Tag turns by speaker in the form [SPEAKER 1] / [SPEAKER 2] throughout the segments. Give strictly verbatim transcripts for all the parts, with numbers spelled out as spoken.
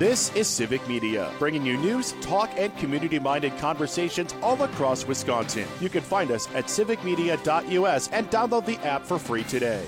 [SPEAKER 1] This is Civic Media, bringing you news, talk, and community-minded conversations all across Wisconsin. You can find us at civic media dot U S and download the app for free today.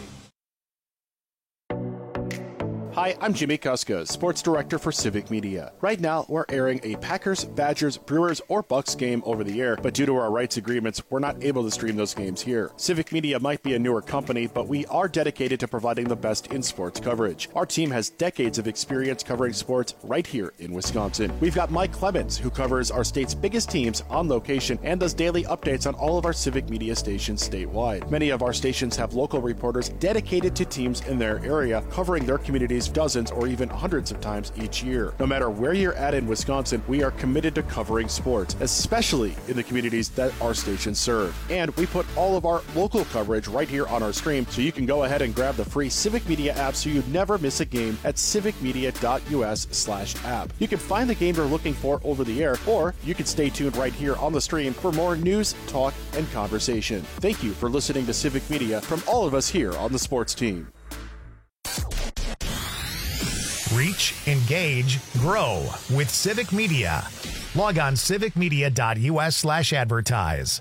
[SPEAKER 1] Hi, I'm Jimmy Kuska, Sports Director for Civic Media. Right now, we're airing a Packers, Badgers, Brewers, or Bucks game over the air, but due to our rights agreements, we're not able to stream those games here. Civic Media might be a newer company, but we are dedicated to providing the best in sports coverage. Our team has decades of experience covering sports right here in Wisconsin. We've got Mike Clemens, who covers our state's biggest teams on location and does daily updates on all of our Civic Media stations statewide. Many of our stations have local reporters dedicated to teams in their area, covering their communities dozens or even hundreds of times each year. No matter where you're at in Wisconsin, we are committed to covering sports, especially in the communities that our stations serve. And we put all of our local coverage right here on our stream, so you can go ahead and grab the free Civic Media app so you never miss a game at civic media dot U S slash app. You can find the game you're looking for over the air, or you can stay tuned right here on the stream for more news, talk, and conversation. Thank you for listening to Civic Media from all of us here on the sports team.
[SPEAKER 2] Reach, engage, grow with Civic Media. Log on civic media dot U S slash advertise.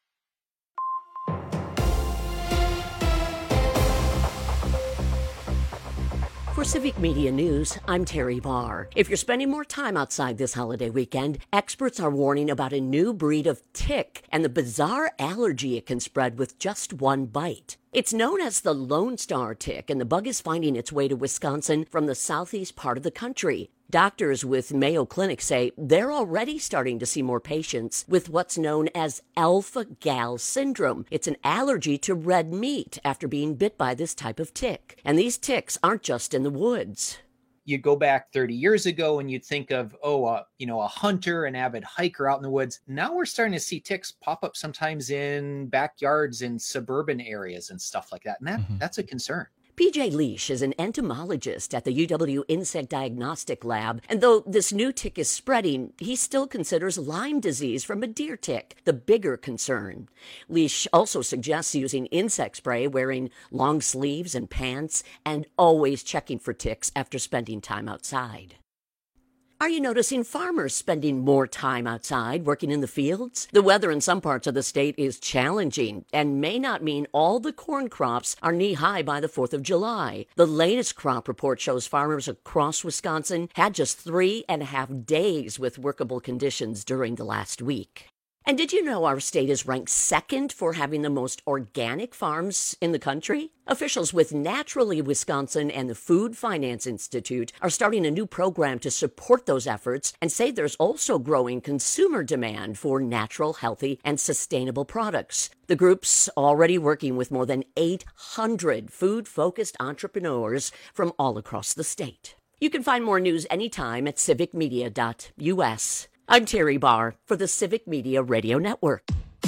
[SPEAKER 3] For Civic Media News, I'm Terry Barr. If you're spending more time outside this holiday weekend, experts are warning about a new breed of tick and the bizarre allergy it can spread with just one bite. It's known as the Lone Star tick, and the bug is finding its way to Wisconsin from the southeast part of the country. Doctors with Mayo Clinic say they're already starting to see more patients with what's known as alpha-gal syndrome. It's an allergy to red meat after being bit by this type of tick. And these ticks aren't just in the woods.
[SPEAKER 4] You go back thirty years ago and you'd think of, oh, uh, you know, a hunter, an avid hiker out in the woods. Now we're starting to see ticks pop up sometimes in backyards in suburban areas and stuff like that. And that, mm-hmm. that's a concern.
[SPEAKER 3] P J Leash is an entomologist at the U W Insect Diagnostic Lab, and though this new tick is spreading, he still considers Lyme disease from a deer tick the bigger concern. Leash also suggests using insect spray, wearing long sleeves and pants, and always checking for ticks after spending time outside. Are you noticing farmers spending more time outside working in the fields? The weather in some parts of the state is challenging and may not mean all the corn crops are knee-high by the fourth of July. The latest crop report shows farmers across Wisconsin had just three and a half days with workable conditions during the last week. And did you know our state is ranked second for having the most organic farms in the country? Officials with Naturally Wisconsin and the Food Finance Institute are starting a new program to support those efforts and say there's also growing consumer demand for natural, healthy, and sustainable products. The group's already working with more than eight hundred food-focused entrepreneurs from all across the state. You can find more news anytime at civic media dot U S. I'm Terry Barr for the Civic Media Radio Network.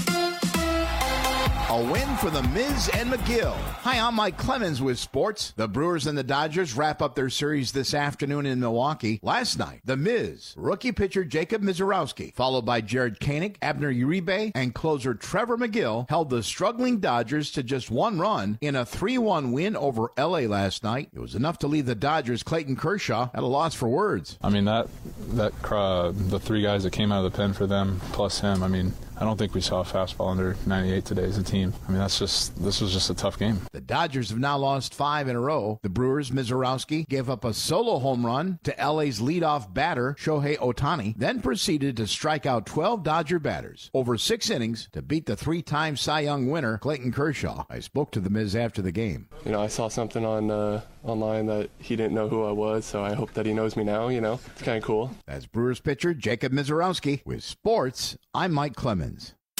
[SPEAKER 5] A win for the Miz and McGill. Hi, I'm Mike Clemens with sports. The Brewers and the Dodgers wrap up their series this afternoon in Milwaukee. Last night, the Miz, rookie pitcher Jacob Misiorowski, followed by Jared Koenig, Abner Uribe, and closer Trevor McGill, held the struggling Dodgers to just one run in a three one win over L A last night. It was enough to leave the Dodgers' Clayton Kershaw at a loss for words.
[SPEAKER 6] I mean, that, that uh, the three guys that came out of the pen for them, plus him, I mean, I don't think we saw a fastball under ninety-eight today as a team. I mean, that's just this was just a tough game.
[SPEAKER 5] The Dodgers have now lost five in a row. The Brewers' Misiorowski gave up a solo home run to L A's leadoff batter, Shohei Ohtani, then proceeded to strike out twelve Dodger batters over six innings to beat the three-time Cy Young winner, Clayton Kershaw. I spoke to the Miz after the game.
[SPEAKER 7] You know, I saw something on uh, online that he didn't know who I was, so I hope that he knows me now, you know. It's kind of cool.
[SPEAKER 5] That's Brewers pitcher Jacob Misiorowski. With sports, I'm Mike Clemens.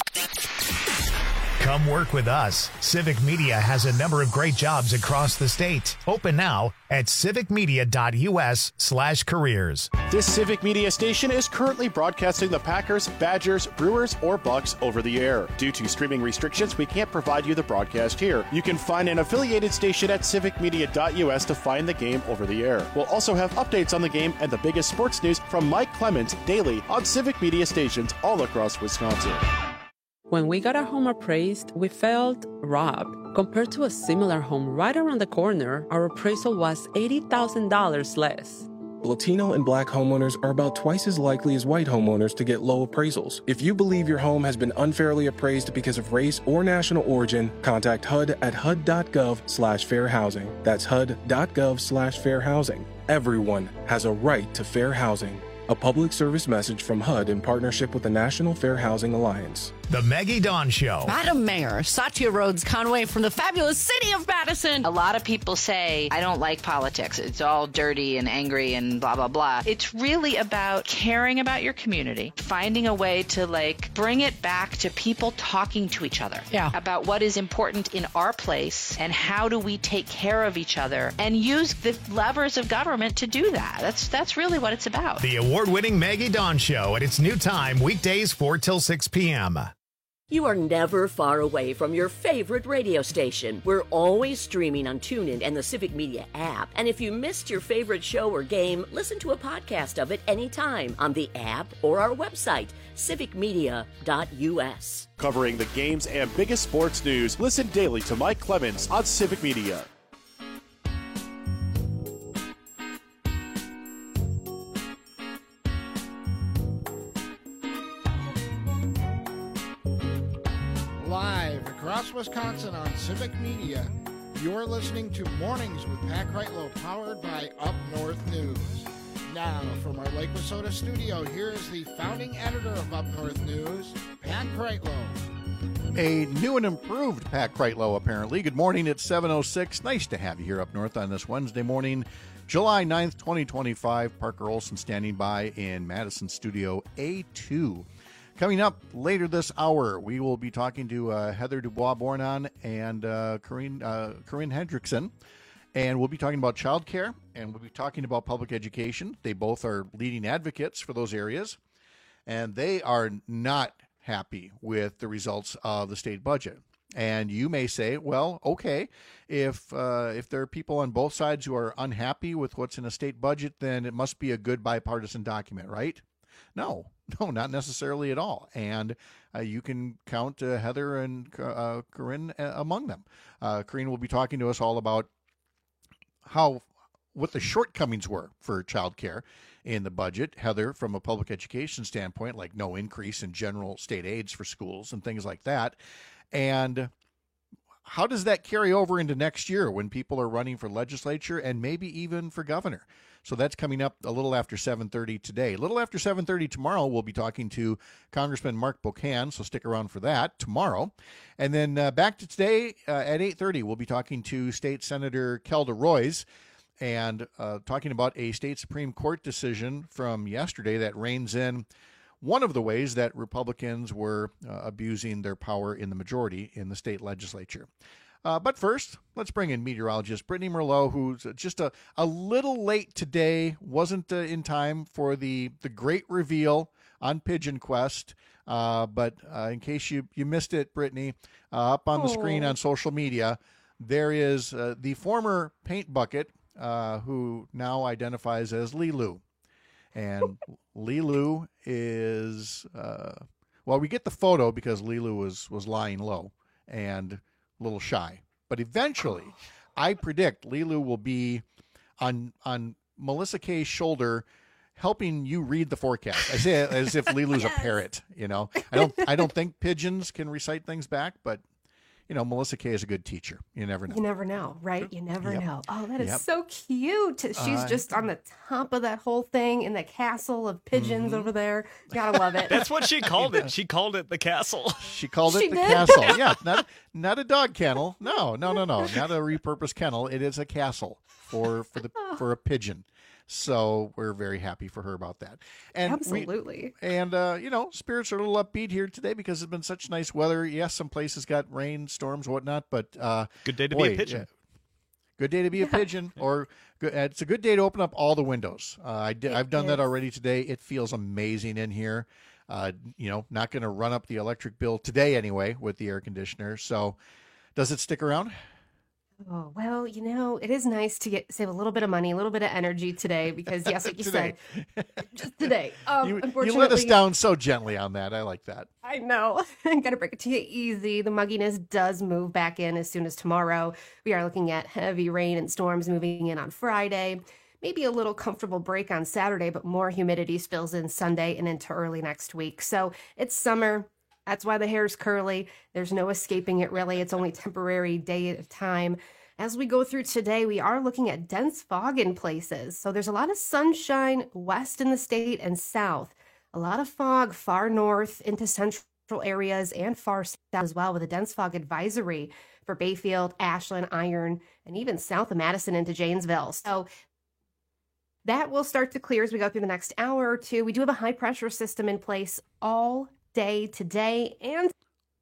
[SPEAKER 2] Come work with us. Civic Media has a number of great jobs across the state. Open now at civic media dot U S slash careers.
[SPEAKER 1] This Civic Media station is currently broadcasting the Packers, Badgers, Brewers, or Bucks over the air. Due to streaming restrictions, we can't provide you the broadcast here. You can find an affiliated station at civic media dot U S to find the game over the air. We'll also have updates on the game and the biggest sports news from Mike Clemens daily on Civic Media stations all across Wisconsin.
[SPEAKER 8] When we got our home appraised, we felt robbed. Compared to a similar home right around the corner, our appraisal was eighty thousand dollars less.
[SPEAKER 9] Latino and Black homeowners are about twice as likely as white homeowners to get low appraisals. If you believe your home has been unfairly appraised because of race or national origin, contact H U D at H U D dot gov slash fair housing. That's H U D dot gov slash fair housing. Everyone has a right to fair housing. A public service message from H U D in partnership with the National Fair Housing Alliance.
[SPEAKER 2] The Maggie Dawn Show.
[SPEAKER 10] Madam Mayor, Satya Rhodes Conway from the fabulous city of Madison.
[SPEAKER 11] A lot of people say, I don't like politics. It's all dirty and angry and blah, blah, blah. It's really about caring about your community, finding a way to, like, bring it back to people talking to each other.
[SPEAKER 10] Yeah.
[SPEAKER 11] About what is important in our place and how do we take care of each other and use the levers of government to do that. That's, that's really what it's about.
[SPEAKER 2] The award-winning Maggie Dawn Show at its new time, weekdays four till six p.m.
[SPEAKER 3] You are never far away from your favorite radio station. We're always streaming on TuneIn and the Civic Media app. And if you missed your favorite show or game, listen to a podcast of it anytime on the app or our website, civic media dot u s.
[SPEAKER 1] Covering the games and biggest sports news, listen daily to Mike Clemens on Civic Media.
[SPEAKER 12] Live across Wisconsin on Civic Media, you're listening to Mornings with Pat Kreitlow, powered by Up North News. Now, from our Lake Wissota studio, here is the founding editor of Up North News, Pat Kreitlow.
[SPEAKER 5] A new and improved Pat Kreitlow, apparently. Good morning, it's seven oh six. Nice to have you here up north on this Wednesday morning, July ninth, twenty twenty-five. Parker Olson standing by in Madison Studio A two. Coming up later this hour, we will be talking to uh, Heather Dubois-Bornon and uh, Corinne, uh, Corinne Hendrickson, and we'll be talking about childcare, and we'll be talking about public education. They both are leading advocates for those areas, and they are not happy with the results of the state budget. And you may say, well, okay, if uh, if there are people on both sides who are unhappy with what's in a state budget, then it must be a good bipartisan document, right? No, no, not necessarily at all. And uh, you can count uh, Heather and uh, Corinne uh, among them. Uh, Corinne will be talking to us all about how what the shortcomings were for childcare in the budget. Heather, from a public education standpoint, like no increase in general state aids for schools and things like that. And how does that carry over into next year when people are running for legislature and maybe even for governor? So that's coming up a little after seven thirty today. A little after seven thirty tomorrow, we'll be talking to Congressman Mark Bocan, so stick around for that tomorrow. And then uh, back to today uh, at eight thirty, we'll be talking to State Senator Kelda Roys and uh, talking about a state Supreme Court decision from yesterday that reins in one of the ways that Republicans were uh, abusing their power in the majority in the state legislature. Uh, but first, let's bring in meteorologist Brittany Merlot, who's just a, a little late today, wasn't uh, in time for the, the great reveal on Pigeon Quest. Uh, but uh, in case you, you missed it, Brittany, uh, up on the screen on social media, there is uh, the former paint bucket uh, who now identifies as Lilu. And Lilu is, uh, well, we get the photo because Lilu was, was lying low and a little shy. But eventually, I predict Lilu will be on on Melissa Kay's shoulder helping you read the forecast. I say it as if Lilu's yes. a parrot, you know. I don't I don't think pigeons can recite things back, but you know, Melissa Kay is a good teacher. You never know.
[SPEAKER 13] You never know, right? You never yep. know. Oh, that is
[SPEAKER 5] yep.
[SPEAKER 13] so cute. She's uh, just on the top of that whole thing in the castle of pigeons mm-hmm. over there. Gotta love it.
[SPEAKER 14] That's what she called it. She called it the castle.
[SPEAKER 5] She called it
[SPEAKER 13] she
[SPEAKER 5] the
[SPEAKER 13] did?
[SPEAKER 5] castle. Yeah, not not a dog kennel. No, no, no, no. Not a repurposed kennel. It is a castle for for the for a pigeon. So we're very happy for her about that. And
[SPEAKER 13] Absolutely.
[SPEAKER 5] We, and, uh, you know, spirits are a little upbeat here today because it's been such nice weather. Yes, some places got rain, storms, whatnot, but... Uh,
[SPEAKER 14] good day to
[SPEAKER 5] boy,
[SPEAKER 14] be a pigeon.
[SPEAKER 5] Yeah, good day to be a pigeon. Or good, it's a good day to open up all the windows. Uh, I did, I've done is. that already today. It feels amazing in here. Uh, you know, not going to run up the electric bill today anyway with the air conditioner. So does it stick around?
[SPEAKER 13] Oh, well, you know, it is nice to get save a little bit of money, a little bit of energy today because, yes, like you said, just today. Um,
[SPEAKER 5] you,
[SPEAKER 13] unfortunately,
[SPEAKER 5] you let us down so gently on that. I like that.
[SPEAKER 13] I know. I'm going to break it to you easy. The mugginess does move back in as soon as tomorrow. We are looking at heavy rain and storms moving in on Friday. maybe a little comfortable break on Saturday, but more humidity spills in Sunday and into early next week. So it's summer. That's why the hair's curly. There's no escaping it, really. It's only temporary, day at a time. As we go through today, we are looking at dense fog in places. So there's a lot of sunshine west in the state and south. A lot of fog far north into central areas and far south as well, with a dense fog advisory for Bayfield, Ashland, Iron, and even south of Madison into Janesville. So that will start to clear as we go through the next hour or two. We do have a high pressure system in place all day today, and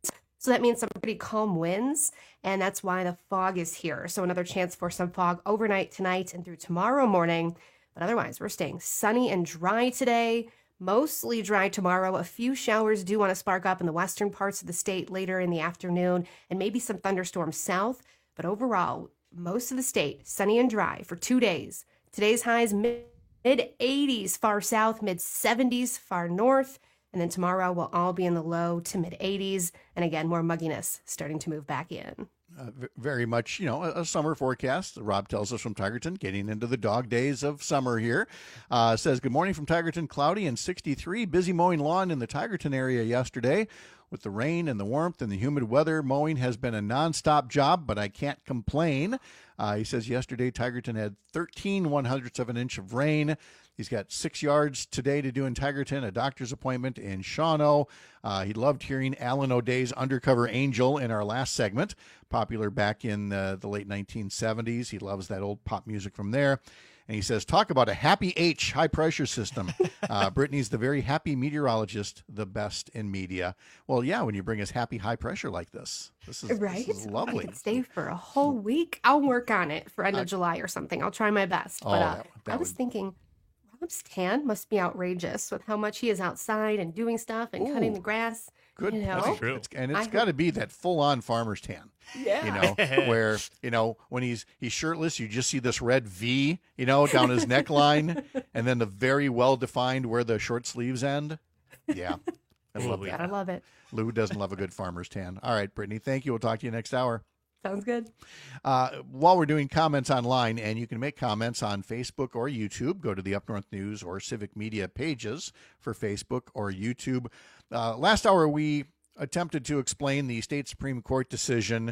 [SPEAKER 13] so that means some pretty calm winds, and that's why the fog is here. So another chance for some fog overnight tonight and through tomorrow morning. But otherwise, we're staying sunny and dry today. Mostly dry tomorrow. A few showers do want to spark up in the western parts of the state later in the afternoon, and maybe some thunderstorms south. But overall, most of the state sunny and dry for two days. Today's highs mid eighties far south, mid seventies far north. And then tomorrow we'll all be in the low to mid eighties. And again, more mugginess starting to move back in.
[SPEAKER 15] Uh, v- very much, you know, a, a summer forecast. Rob tells us from Tigerton, getting into the dog days of summer here. Uh, says, good morning from Tigerton, cloudy and sixty-three. Busy mowing lawn in the Tigerton area yesterday. With the rain and the warmth and the humid weather, mowing has been a nonstop job, but I can't complain. Uh, he says yesterday Tigerton had thirteen one hundredths of an inch of rain. He's got six yards today to do in Tigerton, a doctor's appointment in Shawano. Uh, he loved hearing Alan O'Day's Undercover Angel in our last segment, popular back in uh, the late nineteen seventies. He loves that old pop music from there. And he says, talk about a happy H high-pressure system. Uh, Brittany's the very happy meteorologist, the best in media. Well, yeah, when you bring us happy high pressure like this. This is,
[SPEAKER 13] right?
[SPEAKER 15] This is lovely.
[SPEAKER 13] I could stay for a whole week. I'll work on it for end of uh, July or something. I'll try my best.
[SPEAKER 15] Oh,
[SPEAKER 13] but uh,
[SPEAKER 15] that, that
[SPEAKER 13] I was
[SPEAKER 15] would...
[SPEAKER 13] thinking, Rob's tan must be outrageous with how much he is outside and doing stuff and Ooh, cutting the grass.
[SPEAKER 15] Good.
[SPEAKER 13] You know?
[SPEAKER 15] That's true. It's, and it's got to be that full-on farmer's tan.
[SPEAKER 13] Yeah.
[SPEAKER 15] You know, where, you know, when he's he's shirtless, you just see this red V, you know, down his neckline, and then the very well-defined where the short sleeves end. Yeah. I love
[SPEAKER 13] yeah,
[SPEAKER 15] that.
[SPEAKER 13] I love it.
[SPEAKER 15] Lou doesn't love a good farmer's tan. All right, Brittany, thank you. We'll talk to you next hour.
[SPEAKER 13] Sounds good.
[SPEAKER 15] Uh, while we're doing comments online, and you can make comments on Facebook or YouTube, go to the Up North News or Civic Media pages for Facebook or YouTube. Uh, last hour, we attempted to explain the state Supreme Court decision,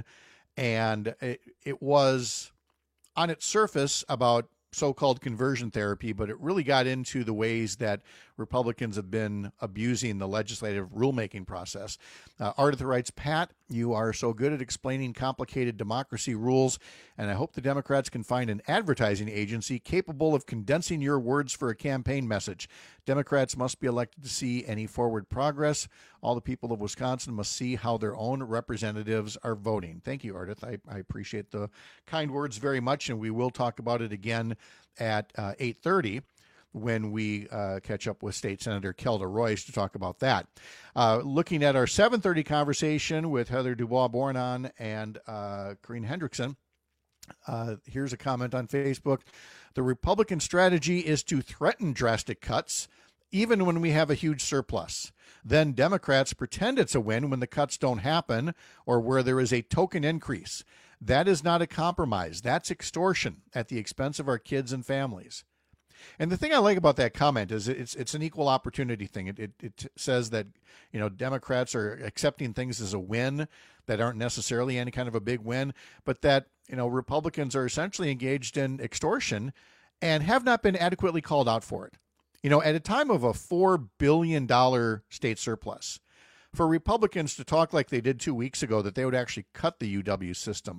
[SPEAKER 15] and it, it was on its surface about so-called conversion therapy, but it really got into the ways that Republicans have been abusing the legislative rulemaking process. Uh, Ardith writes, Pat, you are so good at explaining complicated democracy rules, and I hope the Democrats can find an advertising agency capable of condensing your words for a campaign message. Democrats must be elected to see any forward progress. All the people of Wisconsin must see how their own representatives are voting. Thank you, Ardith. I, I appreciate the kind words very much, and we will talk about it again at uh, eight thirty. When we uh, catch up with State Senator Kelda Royce to talk about that. Uh, looking at our seven thirty conversation with Heather Dubois-Bornon and uh, Corrine Hendrickson, uh, here's a comment on Facebook. The Republican strategy is to threaten drastic cuts, even when we have a huge surplus. Then Democrats pretend it's a win when the cuts don't happen or where there is a token increase. That is not a compromise. That's extortion at the expense of our kids and families. And the thing I like about that comment is it's it's an equal opportunity thing. It, it it says that, you know, Democrats are accepting things as a win that aren't necessarily any kind of a big win, but that, you know, Republicans are essentially engaged in extortion and have not been adequately called out for it. You know, at a time of a four billion dollars state surplus, for Republicans to talk like they did two weeks ago that they would actually cut the U W system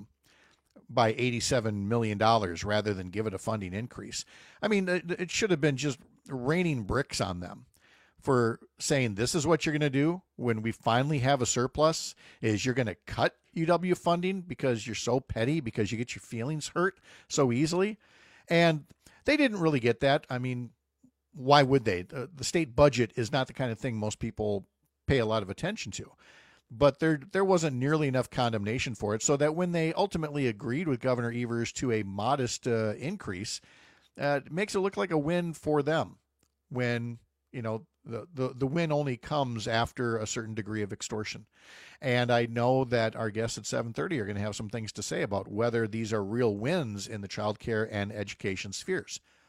[SPEAKER 15] by eighty-seven million dollars rather than give it a funding increase. I mean, it, it should have been just raining bricks on them for saying this is what you're going to do when we finally have a surplus, is you're going to cut U W funding because you're so petty, because you get your feelings hurt so easily. And they didn't really get that. I mean, why would they? The, the state budget is not the kind of thing most people pay a lot of attention to. But there there wasn't nearly enough condemnation for it, so that when they ultimately agreed with Governor Evers to a modest uh, increase, uh, it makes it look like a win for them when, you know, the, the, the win only comes after a certain degree of extortion. And I know that our guests at seven thirty are going to have some things to say about whether these are real wins in the child care and education spheres.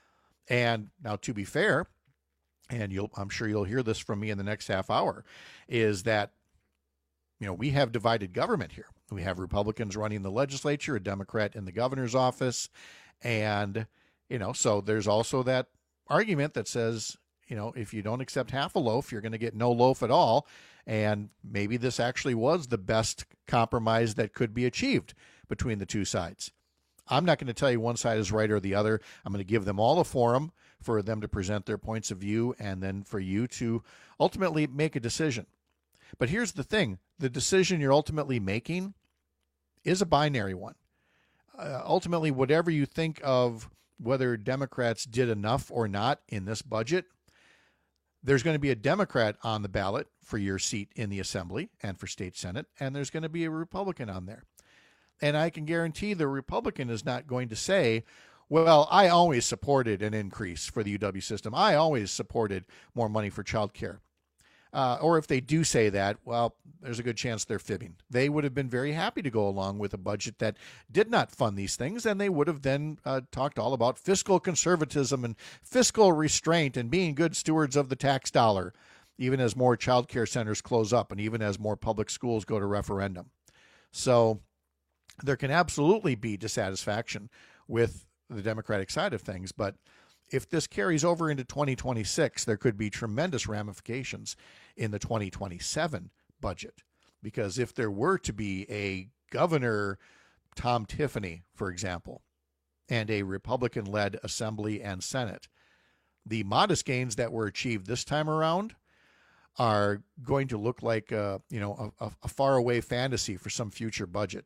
[SPEAKER 15] And now, to be fair, and you'll, I'm sure you'll hear this from me in the next half hour, is that, you know, we have divided government here. We have Republicans running the legislature, a Democrat in the governor's office. And, you know, so there's also that argument that says, you know, if you don't accept half a loaf, you're going to get no loaf at all. And maybe this actually was the best compromise that could be achieved between the two sides. I'm not going to tell you one side is right or the other. I'm going to give them all a forum for them to present their points of view and then for you to ultimately make a decision. But here's the thing. The decision you're ultimately making is a binary one. Uh, ultimately, whatever you think of whether Democrats did enough or not in this budget, there's going to be a Democrat on the ballot for your seat in the Assembly and for State Senate, and there's going to be a Republican on there. And I can guarantee the Republican is not going to say, well, I always supported an increase for the U W system. I always supported more money for child care. Uh, or if they do say that, well, there's a good chance they're fibbing. They would have been very happy to go along with a budget that did not fund these things, and they would have then uh, talked all about fiscal conservatism and fiscal restraint and being good stewards of the tax dollar, even as more child care centers close up and even as more public schools go to referendum. So there can absolutely be dissatisfaction with the Democratic side of things, but if this carries over into twenty twenty-six, there could be tremendous ramifications in the twenty twenty-seven budget. Because if there were to be a Governor Tom Tiffany, for example, and a Republican-led Assembly and Senate, the modest gains that were achieved this time around are going to look like a, you know, a, a faraway fantasy for some future budget.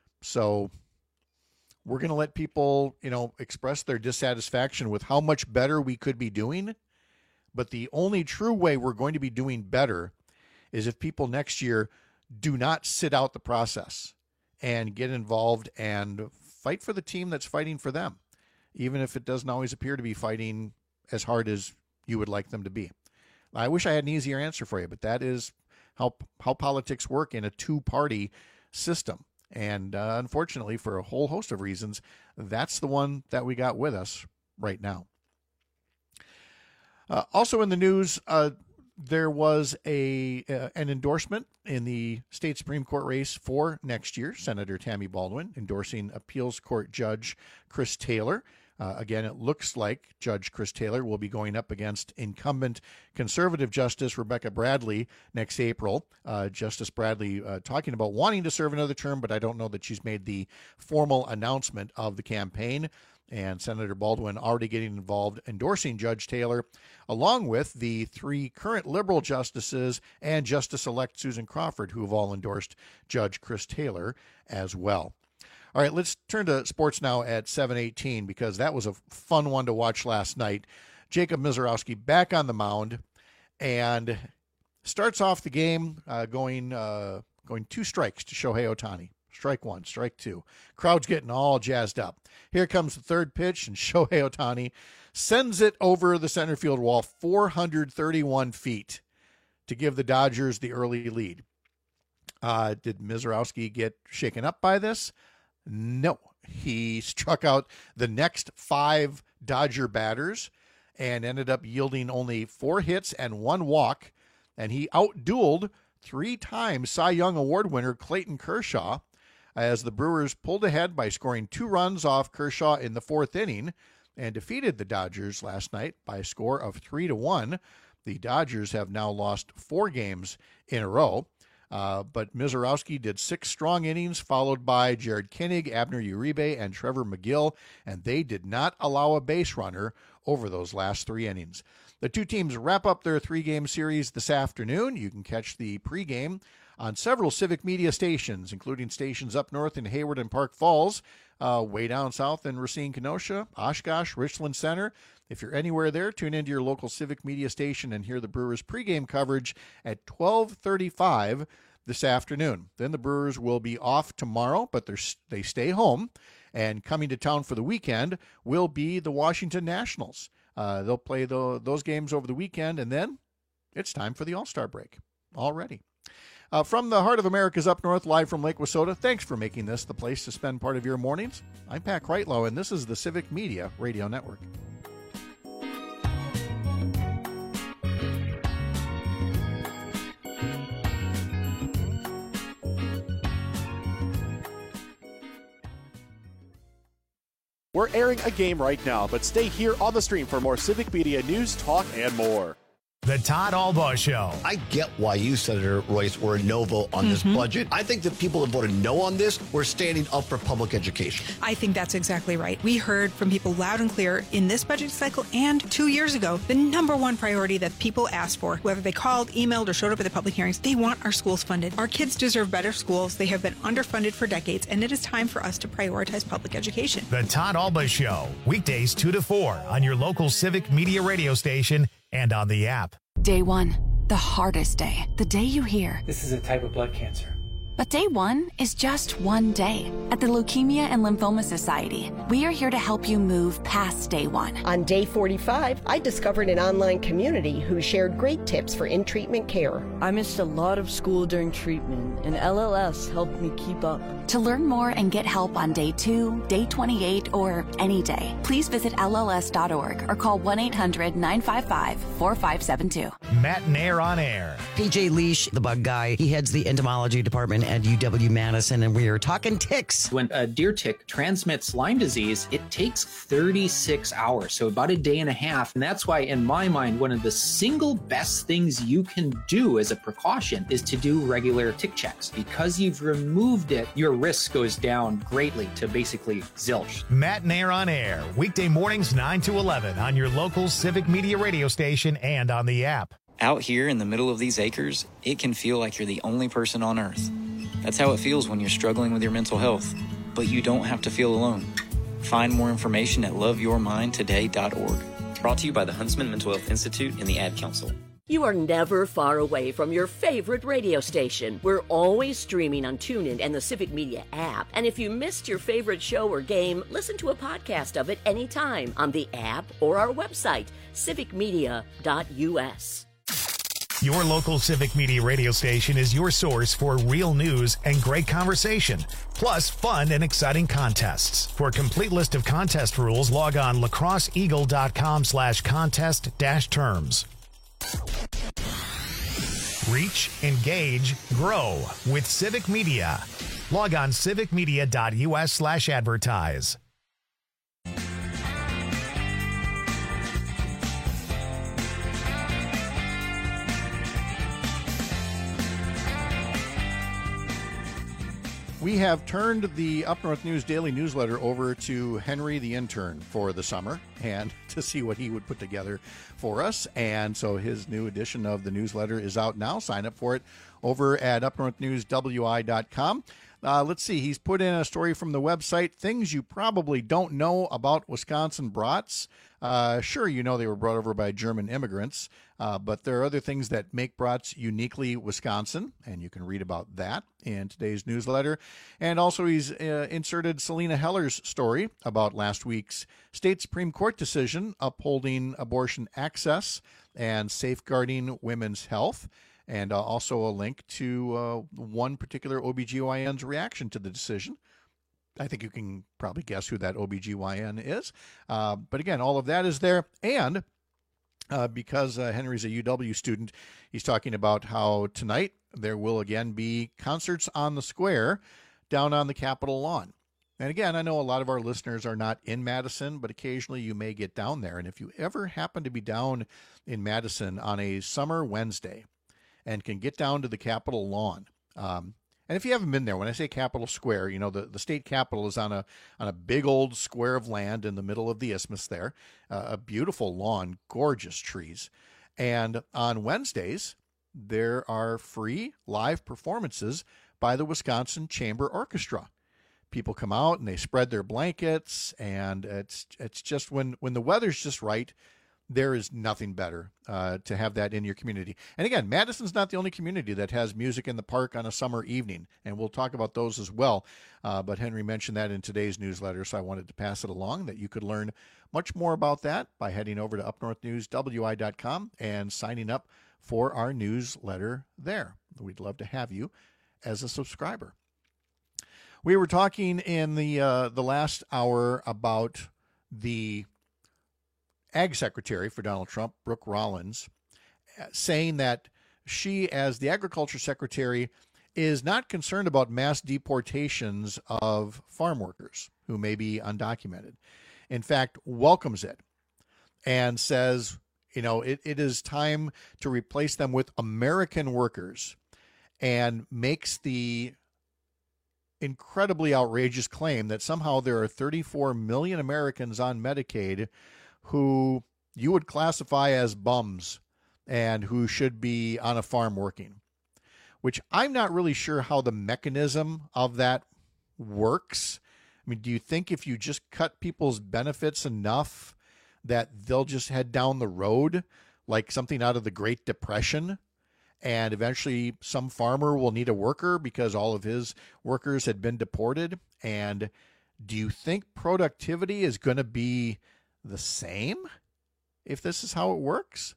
[SPEAKER 15] So we're going to let people, you know, express their dissatisfaction with how much better we could be doing. But the only true way we're going to be doing better is if people next year do not sit out the process and get involved and fight for the team that's fighting for them, even if it doesn't always appear to be fighting as hard as you would like them to be. I wish I had an easier answer for you, but that is how how politics work in a two-party system. And uh, unfortunately, for a whole host of reasons, that's the one that we got with us right now. Uh, also in the news, uh, there was a uh, an endorsement in the state Supreme Court race for next year. Senator Tammy Baldwin endorsing appeals court judge Chris Taylor. Uh, again, it looks like Judge Chris Taylor will be going up against incumbent conservative Justice Rebecca Bradley next April. Uh, Justice Bradley uh, talking about wanting to serve another term, but I don't know that she's made the formal announcement of the campaign. And Senator Baldwin already getting involved endorsing Judge Taylor, along with the three current liberal justices and Justice-elect Susan Crawford, who have all endorsed Judge Chris Taylor as well. All right, let's turn to sports now at seven eighteen, because that was a fun one to watch last night. Jacob Misiorowski back on the mound and starts off the game uh, going uh, going two strikes to Shohei Ohtani. Strike one, strike two. Crowd's getting all jazzed up. Here comes the third pitch, and Shohei Ohtani sends it over the center field wall four hundred thirty-one feet to give the Dodgers the early lead. Uh, did Misiorowski get shaken up by this? No. He struck out the next five Dodger batters and ended up yielding only four hits and one walk, and he outdueled three-time Cy Young Award winner Clayton Kershaw as the Brewers pulled ahead by scoring two runs off Kershaw in the fourth inning and defeated the Dodgers last night by a score of three to one. The Dodgers have now lost four games in a row. Uh, but Misiorowski did six strong innings, followed by Jared Koenig, Abner Uribe, and Trevor McGill, and they did not allow a base runner over those last three innings. The two teams wrap up their three-game series this afternoon. You can catch the pregame on several Civic Media stations, including stations up north in Hayward and Park Falls, uh, way down south in Racine, Kenosha, Oshkosh, Richland Center. If you're anywhere there, tune into your local Civic Media station and hear the Brewers pregame coverage at twelve thirty-five this afternoon. Then the Brewers will be off tomorrow, but they're, they stay home. And coming to town for the weekend will be the Washington Nationals. Uh, they'll play the, those games over the weekend, and then it's time for the All-Star break already. Uh, from the heart of America's up north, live from Lake Wissota, thanks for making this the place to spend part of your mornings. I'm Pat Kreitlow, and this is the Civic Media Radio Network.
[SPEAKER 1] We're airing a game right now, but stay here on the stream for more Civic Media news, talk, and more.
[SPEAKER 2] The Todd Albaugh Show.
[SPEAKER 16] I get why you, Senator Royce, were a no vote on mm-hmm. this budget. I think the people that voted no on this were standing up for public education.
[SPEAKER 17] I think that's exactly right. We heard from people loud and clear in this budget cycle and two years ago, the number one priority that people asked for, whether they called, emailed, or showed up at the public hearings, they want our schools funded. Our kids deserve better schools. They have been underfunded for decades, and it is time for us to prioritize public education.
[SPEAKER 2] The Todd Albaugh Show, weekdays two to four on your local Civic Media radio station and on the app.
[SPEAKER 18] Day one, the hardest day, the day you hear,
[SPEAKER 19] this is a type of blood cancer.
[SPEAKER 18] But day one is just one day. At the Leukemia and Lymphoma Society, we are here to help you move past day one.
[SPEAKER 20] On day forty-five, I discovered an online community who shared great tips for in-treatment care.
[SPEAKER 21] I missed a lot of school during treatment, and L L S helped me keep up.
[SPEAKER 18] To learn more and get help on day two, day twenty-eight, or any day, please visit L L S dot org or call one eight hundred nine five five four five seven two.
[SPEAKER 2] Matt Nair on air.
[SPEAKER 22] P J Leash, the bug guy, he heads the entomology department at U W Madison, and we are talking ticks.
[SPEAKER 4] When a deer tick transmits Lyme disease, it takes thirty-six hours, so about a day and a half. And that's why, in my mind, one of the single best things you can do as a precaution is to do regular tick checks. Because you've removed it, your risk goes down greatly to basically zilch.
[SPEAKER 2] Matt Nair on air, weekday mornings nine to eleven on your local Civic Media radio station and on the app.
[SPEAKER 23] Out here in the middle of these acres, it can feel like you're the only person on Earth. That's how it feels when you're struggling with your mental health. But you don't have to feel alone. Find more information at love your mind today dot org. Brought to you by the Huntsman Mental Health Institute and the Ad Council.
[SPEAKER 3] You are never far away from your favorite radio station. We're always streaming on TuneIn and the Civic Media app. And if you missed your favorite show or game, listen to a podcast of it anytime on the app or our website, civic media dot u s.
[SPEAKER 2] Your local Civic Media radio station is your source for real news and great conversation, plus fun and exciting contests. For a complete list of contest rules, log on lacrosseeagle.com slash contest dash terms. Reach, engage, grow with Civic Media. Log on civic media dot u s slash advertise.
[SPEAKER 15] We have turned the Up North News Daily Newsletter over to Henry the intern for the summer and to see what he would put together for us. And so his new edition of the newsletter is out now. Sign up for it over at up north news w i dot com. Uh, let's see. He's put in a story from the website, Things You Probably Don't Know About Wisconsin Brats. Uh, sure, you know they were brought over by German immigrants, uh, but there are other things that make brats uniquely Wisconsin, and you can read about that in today's newsletter. And also he's uh, inserted Selena Heller's story about last week's state Supreme Court decision upholding abortion access and safeguarding women's health. And uh, also a link to uh, one particular O B G Y N's reaction to the decision. I think you can probably guess who that O B G Y N is. Uh, but again, all of that is there. And uh, because uh, Henry's a U W student, he's talking about how tonight there will again be concerts on the square down on the Capitol lawn. And again, I know a lot of our listeners are not in Madison, but occasionally you may get down there. And if you ever happen to be down in Madison on a summer Wednesday, and can get down to the Capitol lawn. Um, and if you haven't been there, when I say Capitol Square, you know, the, the state capitol is on a on a big old square of land in the middle of the isthmus there. Uh, a beautiful lawn, gorgeous trees. And on Wednesdays, there are free live performances by the Wisconsin Chamber Orchestra. People come out and they spread their blankets, and it's it's just when, when the weather's just right, there is nothing better uh, to have that in your community. And again, Madison's not the only community that has music in the park on a summer evening, and we'll talk about those as well. Uh, but Henry mentioned that in today's newsletter, so I wanted to pass it along, that you could learn much more about that by heading over to up north news w i dot com and signing up for our newsletter there. We'd love to have you as a subscriber. We were talking in the uh, the last hour about the Ag Secretary for Donald Trump, Brooke Rollins, saying that she, as the Agriculture Secretary, is not concerned about mass deportations of farm workers who may be undocumented. In fact, welcomes it and says, you know, it, it is time to replace them with American workers, and makes the incredibly outrageous claim that somehow there are thirty-four million Americans on Medicaid who you would classify as bums and who should be on a farm working, which I'm not really sure how the mechanism of that works. I mean, do you think if you just cut people's benefits enough that they'll just head down the road like something out of the Great Depression, and eventually some farmer will need a worker because all of his workers had been deported? And do you think productivity is going to be the same if this is how it works?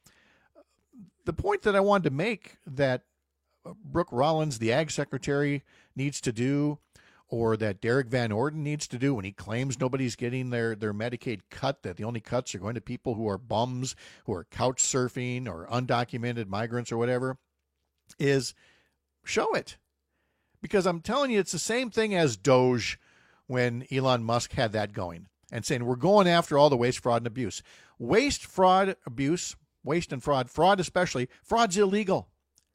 [SPEAKER 15] The point that I wanted to make that Brooke Rollins, the Ag Secretary, needs to do, or that Derek Van Orden needs to do when he claims nobody's getting their, their Medicaid cut, that the only cuts are going to people who are bums, who are couch surfing or undocumented migrants or whatever, is show it. Because I'm telling you, it's the same thing as Doge when Elon Musk had that going and saying, we're going after all the waste, fraud, and abuse. Waste, fraud, abuse, waste and fraud, fraud especially, fraud's illegal.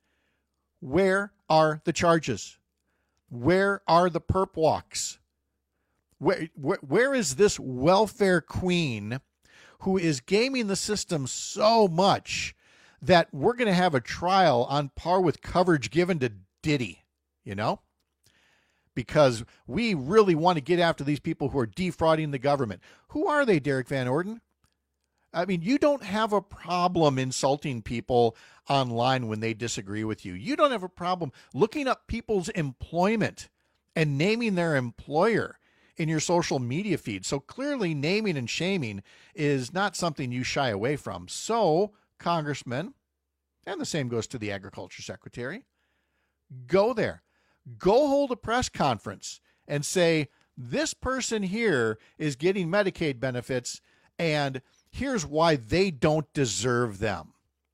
[SPEAKER 15] Where are the charges? Where are the perp walks? Where, where, where is this welfare queen who is gaming the system so much that we're going to have a trial on par with coverage given to Diddy, you know? Because we really want to get after these people who are defrauding the government. Who are they, Derek Van Orden? I mean, you don't have a problem insulting people online when they disagree with you. You don't have a problem looking up people's employment and naming their employer in your social media feed. So clearly naming and shaming is not something you shy away from. So, Congressman, and the same goes to the Agriculture Secretary, go there. Go hold a press conference and say, this person here is getting Medicaid benefits, and here's why they don't deserve them.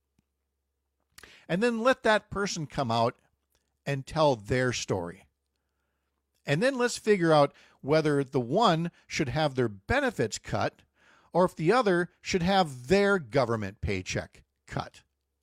[SPEAKER 15] And then let that person come out and tell their story. And then let's figure out whether the one should have their benefits cut or if the other should have their government paycheck cut.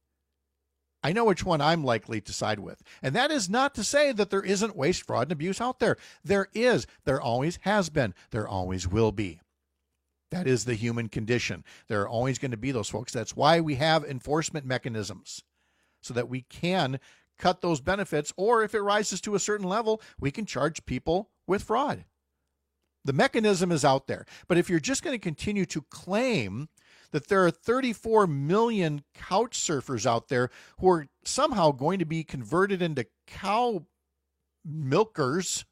[SPEAKER 15] I know which one I'm likely to side with. And that is not to say that there isn't waste, fraud, and abuse out there. There is. There always has been. There always will be. That is the human condition. There are always going to be those folks. That's why we have enforcement mechanisms, so that we can cut those benefits, or if it rises to a certain level, we can charge people with fraud. The mechanism is out there. But if you're just going to continue to claim that there are thirty-four million couch surfers out there who are somehow going to be converted into cow milkers,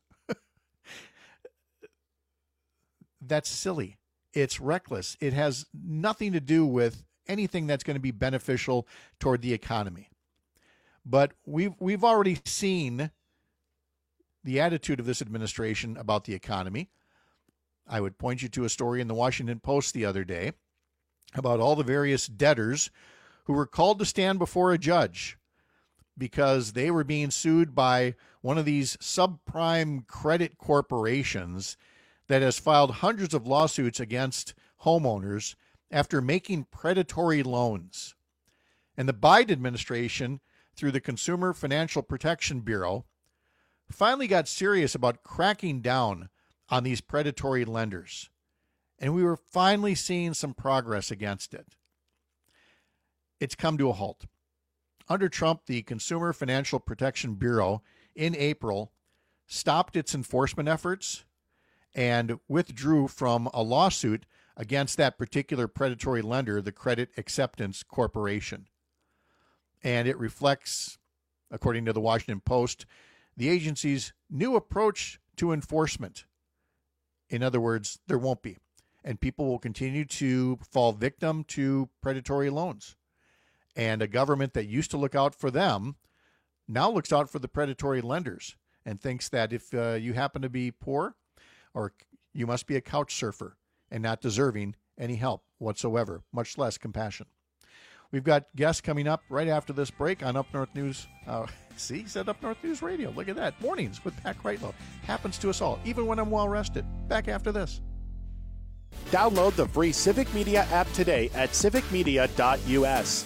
[SPEAKER 15] that's silly. It's reckless. It has nothing to do with anything that's going to be beneficial toward the economy. But we've we've already seen the attitude of this administration about the economy. I would point you to a story in the Washington Post the other day about all the various debtors who were called to stand before a judge because they were being sued by one of these subprime credit corporations that has filed hundreds of lawsuits against homeowners after making predatory loans. And the Biden administration, through the Consumer Financial Protection Bureau, finally got serious about cracking down on these predatory lenders. And we were finally seeing some progress against it. It's come to a halt. Under Trump, the Consumer Financial Protection Bureau in April stopped its enforcement efforts and withdrew from a lawsuit against that particular predatory lender, the Credit Acceptance Corporation. And it reflects, according to the Washington Post, the agency's new approach to enforcement. In other words, there won't be. And people will continue to fall victim to predatory loans. And a government that used to look out for them now looks out for the predatory lenders and thinks that if uh, you happen to be poor, or you must be a couch surfer and not deserving any help whatsoever, much less compassion. We've got guests coming up right after this break on Up North News. Uh, see, said Up North News Radio. Look at that. Mornings with Pat Kreitlow. Happens to us all, even when I'm well rested. Back after this.
[SPEAKER 1] Download the free Civic Media app today at civic media dot u s.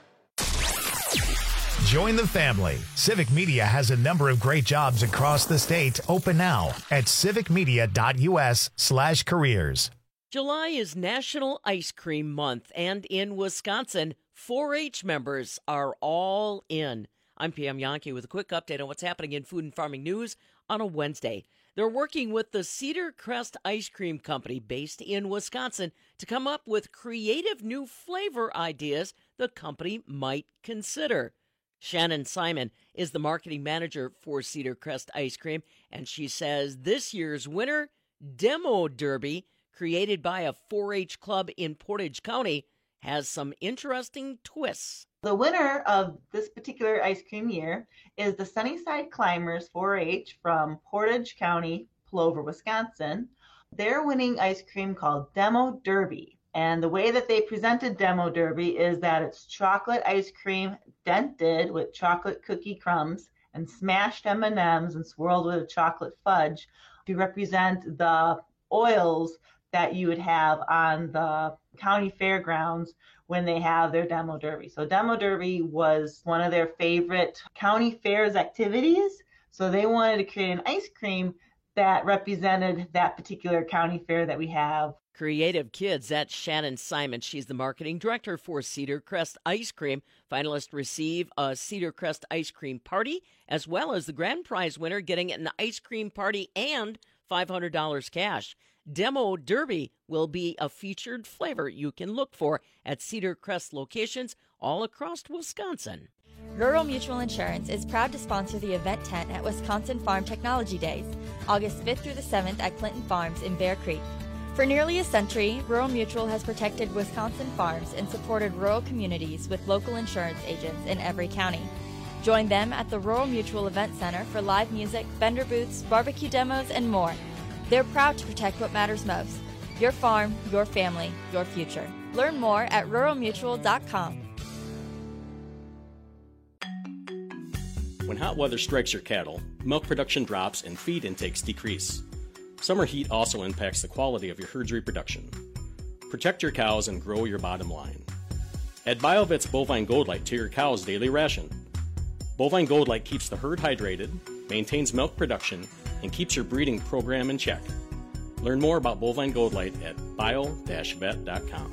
[SPEAKER 2] Join the family. Civic Media has a number of great jobs across the state open now at civic media dot u s slash careers.
[SPEAKER 6] July is National Ice Cream Month, and in Wisconsin, four H members are all in. I'm Pam Yankee with a quick update on what's happening in food and farming news on a Wednesday. They're working with the Cedar Crest Ice Cream Company based in Wisconsin to come up with creative new flavor ideas the company might consider. Shannon Simon is the marketing manager for Cedar Crest Ice Cream, and she says this year's winner, Demo Derby, created by a four H club in Portage County, has some interesting twists.
[SPEAKER 7] The winner of this particular ice cream year is the Sunnyside Climbers four H from Portage County, Plover, Wisconsin. They're winning ice cream called Demo Derby. And the way that they presented Demo Derby is that it's chocolate ice cream dented with chocolate cookie crumbs and smashed M and M's and swirled with chocolate fudge to represent the oils that you would have on the county fairgrounds when they have their Demo Derby. So Demo Derby was one of their favorite county fairs activities. So they wanted to create an ice cream that represented that particular county fair that we have.
[SPEAKER 6] Creative Kids, that's Shannon Simon. She's the marketing director for Cedar Crest Ice Cream. Finalists receive a Cedar Crest ice cream party, as well as the grand prize winner getting an ice cream party and five hundred dollars cash. Demo Derby will be a featured flavor you can look for at Cedar Crest locations all across Wisconsin.
[SPEAKER 19] Rural Mutual Insurance is proud to sponsor the event tent at Wisconsin Farm Technology Days, August fifth through the seventh at Clinton Farms in Bear Creek. For nearly a century, Rural Mutual has protected Wisconsin farms and supported rural communities with local insurance agents in every county. Join them at the Rural Mutual Event Center for live music, vendor booths, barbecue demos, and more. They're proud to protect what matters most: your farm, your family, your future. Learn more at rural mutual dot com.
[SPEAKER 24] When hot weather strikes your cattle, milk production drops and feed intakes decrease. Summer heat also impacts the quality of your herd's reproduction. Protect your cows and grow your bottom line. Add BioVet's Bovine Gold Light to your cow's daily ration. Bovine Gold Light keeps the herd hydrated, maintains milk production, and keeps your breeding program in check. Learn more about Bovine Gold Light at bio dash vet dot com.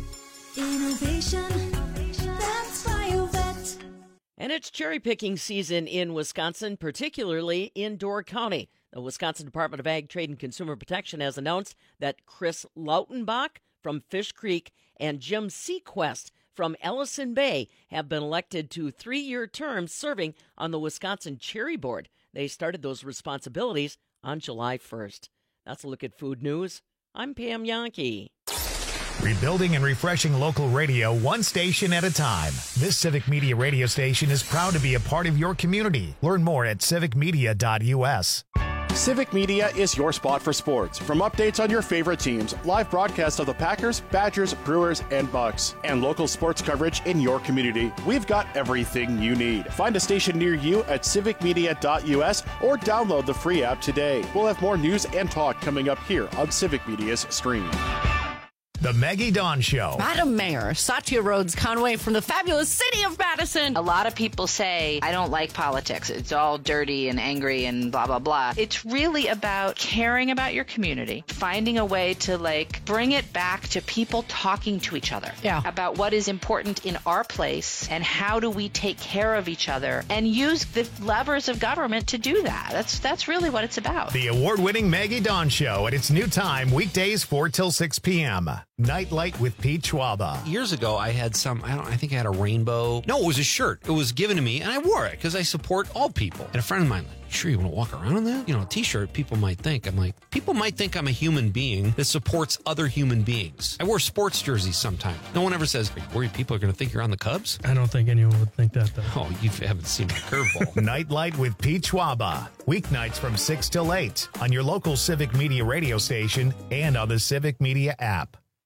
[SPEAKER 25] Innovation, that's BioVet.
[SPEAKER 6] And it's cherry picking season in Wisconsin, particularly in Door County. The Wisconsin Department of Ag, Trade, and Consumer Protection has announced that Chris Lautenbach from Fish Creek and Jim Sequest from Ellison Bay have been elected to three-year terms serving on the Wisconsin Cherry Board. They started those responsibilities on July first. That's a look at food news. I'm Pam Yankee.
[SPEAKER 2] Rebuilding and refreshing local radio one station at a time. This Civic Media radio station is proud to be a part of your community. Learn more at civic media dot u s.
[SPEAKER 1] Civic Media is your spot for sports. From updates on your favorite teams, live broadcasts of the Packers, Badgers, Brewers, and Bucks, and local sports coverage in your community, we've got everything you need. Find a station near you at civic media dot u s or download the free app today. We'll have more news and talk coming up here on Civic Media's stream.
[SPEAKER 2] The Maggie Dawn Show.
[SPEAKER 10] Madam Mayor, Satya Rhodes Conway from the fabulous city of Madison.
[SPEAKER 11] A lot of people say, I don't like politics. It's all dirty and angry and blah, blah, blah. It's really about caring about your community, finding a way to, like, bring it back to people talking to each other.
[SPEAKER 10] Yeah.
[SPEAKER 11] About what is important in our place and how do we take care of each other and use the levers of government to do that. That's, that's really what it's about.
[SPEAKER 2] The award-winning Maggie Dawn Show at its new time, weekdays four till six p.m. Nightlight with Pete Schwaba.
[SPEAKER 26] Years ago, I had some, I don't I think I had a rainbow. No, it was a shirt. It was given to me, and I wore it because I support all people. And a friend of mine, like, sure you want to walk around in that? You know, a t-shirt, people might think. I'm like, people might think I'm a human being that supports other human beings. I wear sports jerseys sometimes. No one ever says, are you worried people are going to think you're on the Cubs?
[SPEAKER 27] I don't think anyone would think that, though.
[SPEAKER 26] Oh, you haven't seen my curveball.
[SPEAKER 2] Nightlight with Pete Schwaba. Weeknights from six till eight on your local Civic Media radio station and on the Civic Media app.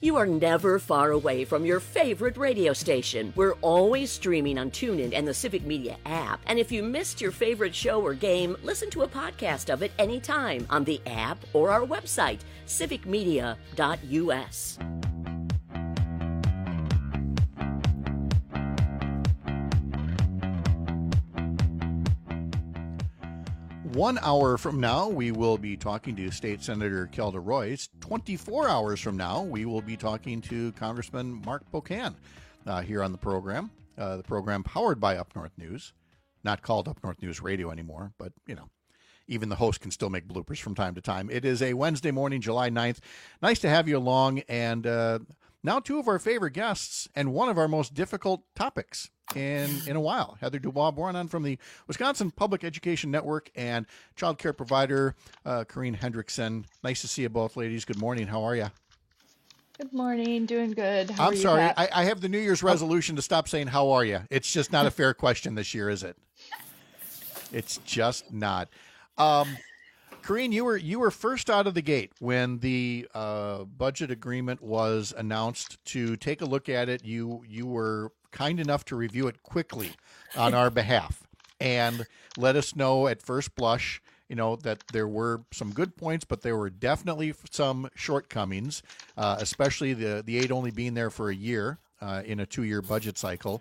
[SPEAKER 3] You are never far away from your favorite radio station. We're always streaming on TuneIn and the Civic Media app. And if you missed your favorite show or game, listen to a podcast of it anytime on the app or our website, civic media dot u s.
[SPEAKER 15] One hour from now, we will be talking to State Senator Kelda Roys. twenty-four hours from now, we will be talking to Congressman Mark Pocan uh, here on the program. Uh, the program powered by Up North News, not called Up North News Radio anymore, but, you know, even the host can still make bloopers from time to time. It is a Wednesday morning, July ninth. Nice to have you along. And uh, now two of our favorite guests and one of our most difficult topics in in a while. Heather Dubois-Bournon from the Wisconsin Public Education Network and child care provider uh, Corrine Hendrickson. Nice to see you both, ladies. Good morning. How are you?
[SPEAKER 5] Good morning. Doing good. How
[SPEAKER 15] I'm
[SPEAKER 5] are you,
[SPEAKER 15] sorry.
[SPEAKER 5] Pat?
[SPEAKER 15] I, I have the New Year's resolution to stop saying, how are you? It's just not a fair question this year, is it? It's just not. Um, Corrine, you were you were first out of the gate when the uh, budget agreement was announced. To take a look at it, you you were kind enough to review it quickly on our behalf and let us know at first blush, you know, that there were some good points, but there were definitely some shortcomings, uh, especially the the aid only being there for a year uh, in a two-year budget cycle.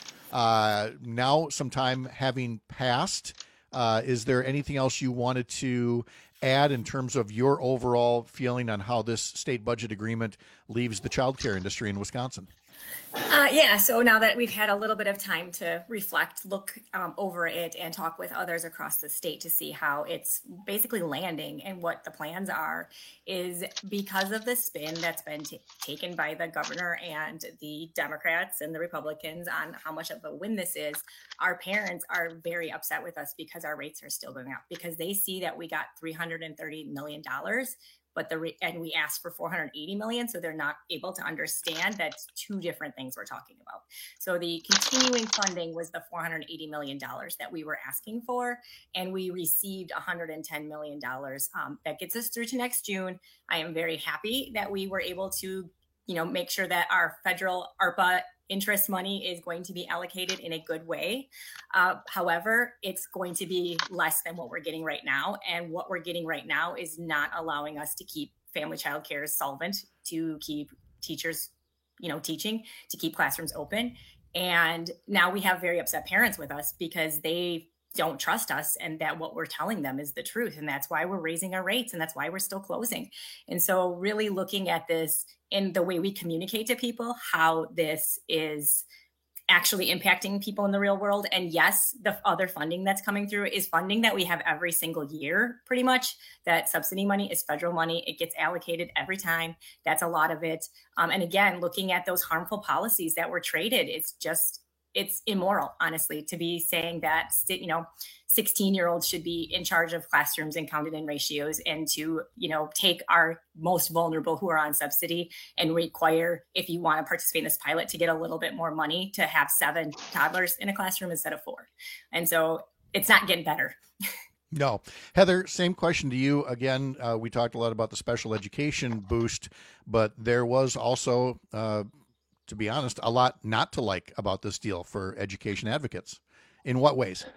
[SPEAKER 15] Uh, now, some time having passed, uh, is there anything else you wanted to add in terms of your overall feeling on how this state budget agreement leaves the child care industry in Wisconsin?
[SPEAKER 8] Uh, yeah, so now that we've had a little bit of time to reflect, look um, over it, and talk with others across the state to see how it's basically landing and what the plans are, is because of the spin that's been t- taken by the governor and the Democrats and the Republicans on how much of a win this is, our parents are very upset with us because our rates are still going up, because they see that we got three hundred thirty million dollars. But the re- and we asked for four hundred eighty million, so they're not able to understand that's two different things we're talking about. So the continuing funding was the four hundred eighty million dollars that we were asking for, and we received one hundred ten million dollars. Um, that gets us through to next June. I am very happy that we were able to, you know, make sure that our federal ARPA interest money is going to be allocated in a good way. Uh, however, it's going to be less than what we're getting right now. And what we're getting right now is not allowing us to keep family child care solvent, to keep teachers, you know, teaching, to keep classrooms open. And now we have very upset parents with us because they don't trust us and that what we're telling them is the truth. And that's why we're raising our rates, and that's why we're still closing. And so really looking at this in the way we communicate to people, how this is actually impacting people in the real world. And yes, the other funding that's coming through is funding that we have every single year, pretty much. That subsidy money is federal money. It gets allocated every time. That's a lot of it. Um, and again, looking at those harmful policies that were traded, it's just it's immoral, honestly, to be saying that, you know, sixteen year olds should be in charge of classrooms and counted in ratios, and to, you know, take our most vulnerable who are on subsidy and require, if you want to participate in this pilot, to get a little bit more money to have seven toddlers in a classroom instead of four. And so it's not getting better.
[SPEAKER 15] No. Heather, same question to you. Again, uh, we talked a lot about the special education boost, but there was also, uh, to be honest, a lot not to like about this deal for education advocates. In what ways?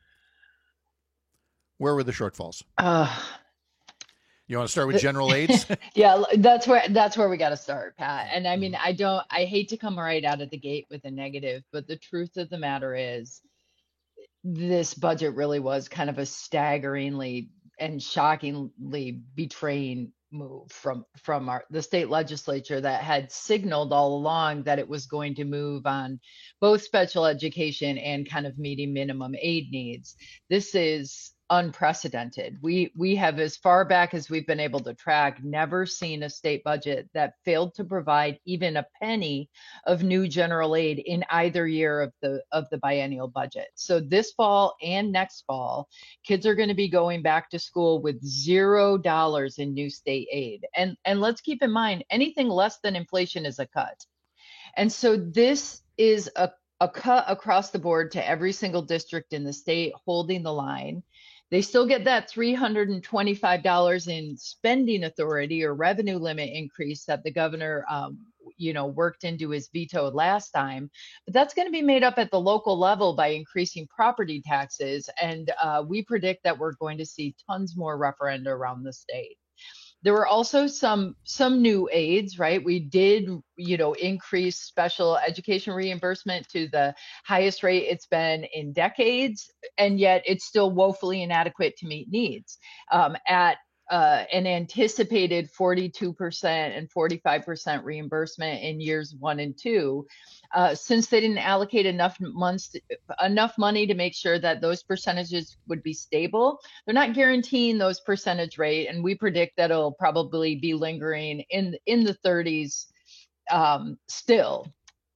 [SPEAKER 15] Where were the shortfalls?
[SPEAKER 5] Uh,
[SPEAKER 15] you want to start with general aids?
[SPEAKER 5] Yeah, that's where that's where we got to start, Pat. And I mean, I don't, I hate to come right out of the gate with a negative, but the truth of the matter is, this budget really was kind of a staggeringly and shockingly betraying move from from our the state legislature that had signaled all along that it was going to move on both special education and kind of meeting minimum aid needs. This is unprecedented. We we have, as far back as we've been able to track, never seen a state budget that failed to provide even a penny of new general aid in either year of the of the biennial budget. So this fall and next fall, kids are going to be going back to school with zero dollars in new state aid. And and let's keep in mind, anything less than inflation is a cut. And so this is a a cut across the board to every single district in the state, holding the line. They still get that three hundred twenty-five dollars in spending authority or revenue limit increase that the governor, um, you know, worked into his veto last time. But that's going to be made up at the local level by increasing property taxes. And uh, we predict that we're going to see tons more referenda around the state. There were also some some new aids, right? We did, you know, increase special education reimbursement to the highest rate it's been in decades, and yet it's still woefully inadequate to meet needs. Um, at uh, an anticipated forty-two percent and forty-five percent reimbursement in years one and two, uh, since they didn't allocate enough months, enough money to make sure that those percentages would be stable. They're not guaranteeing those percentage rate, and we predict that it'll probably be lingering in in the thirties um, still.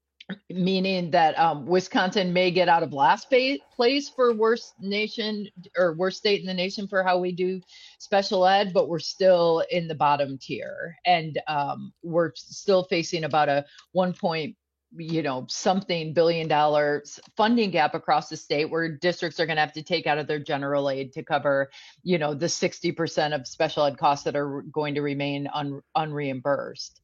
[SPEAKER 5] Meaning that um, Wisconsin may get out of last place for worst nation or worst state in the nation for how we do special ed, but we're still in the bottom tier, and um, we're still facing about a one point, you know, something billion dollars funding gap across the state, where districts are going to have to take out of their general aid to cover, you know, the sixty percent of special ed costs that are going to remain un, unreimbursed.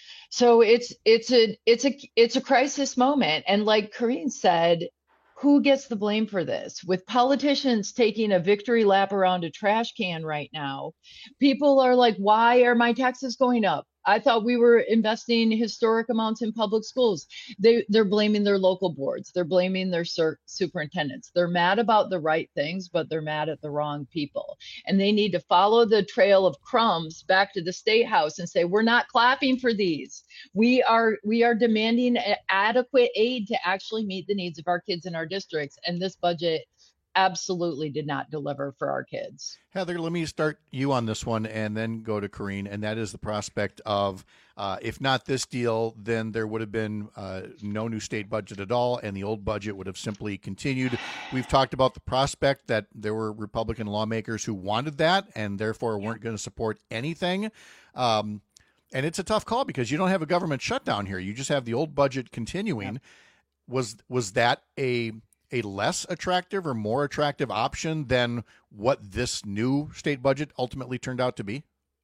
[SPEAKER 5] So it's it's a it's a it's a crisis moment. And like Karine said, who gets the blame for this? With politicians taking a victory lap around a trash can right now, people are like, why are my taxes going up? I thought we were investing historic amounts in public schools. They, they're blaming their local boards. They're blaming their sur- superintendents. They're mad about the right things, but they're mad at the wrong people. And they need to follow the trail of crumbs back to the State House and say, we're not clapping for these. We are, we are demanding adequate aid to actually meet the needs of our kids in our districts. And this budget absolutely did not deliver for our kids.
[SPEAKER 15] Heather, let me start you on this one and then go to Karine, and that is the prospect of, uh, if not this deal, then there would have been uh, no new state budget at all, and the old budget would have simply continued. We've talked about the prospect that there were Republican lawmakers who wanted that and therefore weren't going to support anything. Um, and it's a tough call because you don't have a government shutdown here. You just have the old budget continuing. Yeah. Was was that a a less attractive or more attractive option than what this new state budget ultimately turned out to be?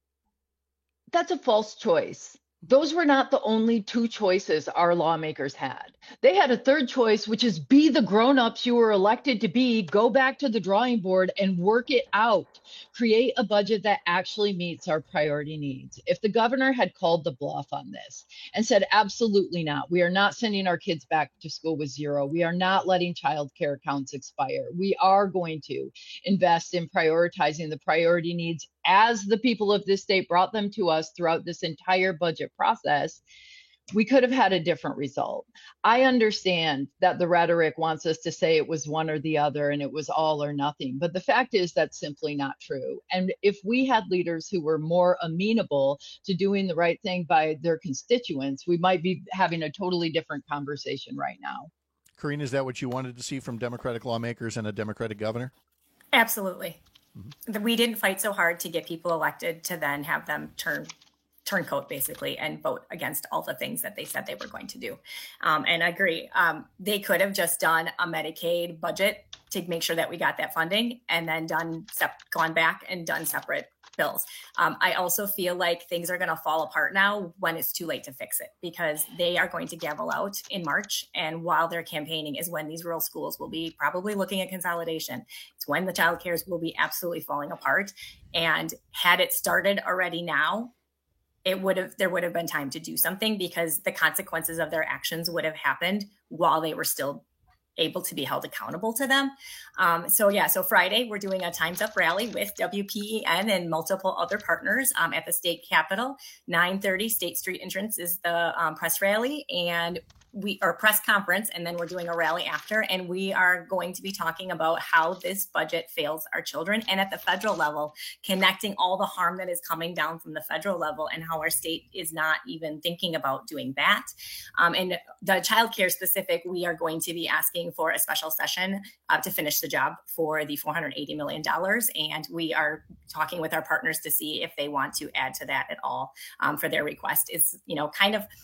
[SPEAKER 5] That's a false choice. Those were not the only two choices our lawmakers had. They had a third choice, which is be the grown-ups you were elected to be, go back to the drawing board and work it out. Create a budget that actually meets our priority needs. If the governor had called the bluff on this and said, absolutely not, we are not sending our kids back to school with zero. We are not letting child care accounts expire. We are going to invest in prioritizing the priority needs as the people of this state brought them to us throughout this entire budget process. We could have had a different result. I understand that the rhetoric wants us to say it was one or the other and it was all or nothing, but the fact is that's simply not true. And if we had leaders who were more amenable to doing the right thing by their constituents, we might be having a totally different conversation right now.
[SPEAKER 15] Karine, is that what you wanted to see from Democratic lawmakers and a Democratic governor?
[SPEAKER 8] Absolutely. Mm-hmm. We didn't fight so hard to get people elected to then have them turn turncoat basically and vote against all the things that they said they were going to do. Um, and I agree. Um, they could have just done a Medicaid budget to make sure that we got that funding and then done sep- gone back and done separate bills. Um, I also feel like things are going to fall apart now when it's too late to fix it, because they are going to gavel out in March. And while they're campaigning is when these rural schools will be probably looking at consolidation. It's when the child cares will be absolutely falling apart. And had it started already now, it would have, there would have been time to do something, because the consequences of their actions would have happened while they were still able to be held accountable to them. Um, so yeah, so Friday, we're doing a Time's Up rally with W P E N and multiple other partners um, at the state capitol. nine thirty State Street entrance is the um, press rally and we our press conference, and then we're doing a rally after, and we are going to be talking about how this budget fails our children, and at the federal level, connecting all the harm that is coming down from the federal level and how our state is not even thinking about doing that. Um, and the child care specific, we are going to be asking for a special session uh, to finish the job for the four hundred eighty million dollars. And we are talking with our partners to see if they want to add to that at all um, for their request. Is, you know, kind of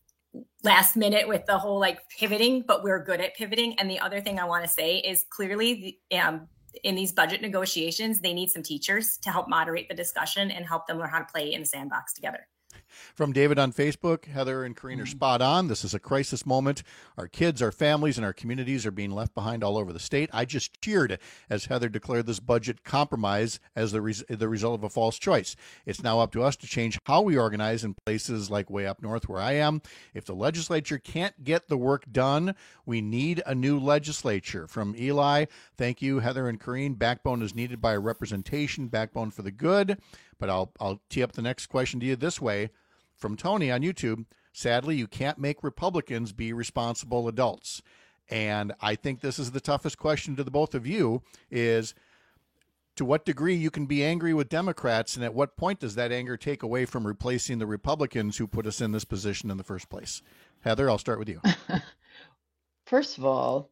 [SPEAKER 8] last minute with the whole like pivoting, but we're good at pivoting. And the other thing I want to say is clearly the, um, in these budget negotiations, they need some teachers to help moderate the discussion and help them learn how to play in the sandbox together.
[SPEAKER 15] From David on Facebook, Heather and Karine are spot on. This is a crisis moment. Our kids, our families, and our communities are being left behind all over the state. I just cheered as Heather declared this budget compromise as the, res- the result of a false choice. It's now up to us to change how we organize in places like way up north where I am. If the legislature can't get the work done, we need a new legislature. From Eli, thank you, Heather and Karine. Backbone is needed by a representation, backbone for the good. But I'll I'll tee up the next question to you this way. From Tony on YouTube, sadly, you can't make Republicans be responsible adults. And I think this is the toughest question to the both of you is to what degree you can be angry with Democrats, and at what point does that anger take away from replacing the Republicans who put us in this position in the first place? Heather, I'll start with you.
[SPEAKER 5] First of all,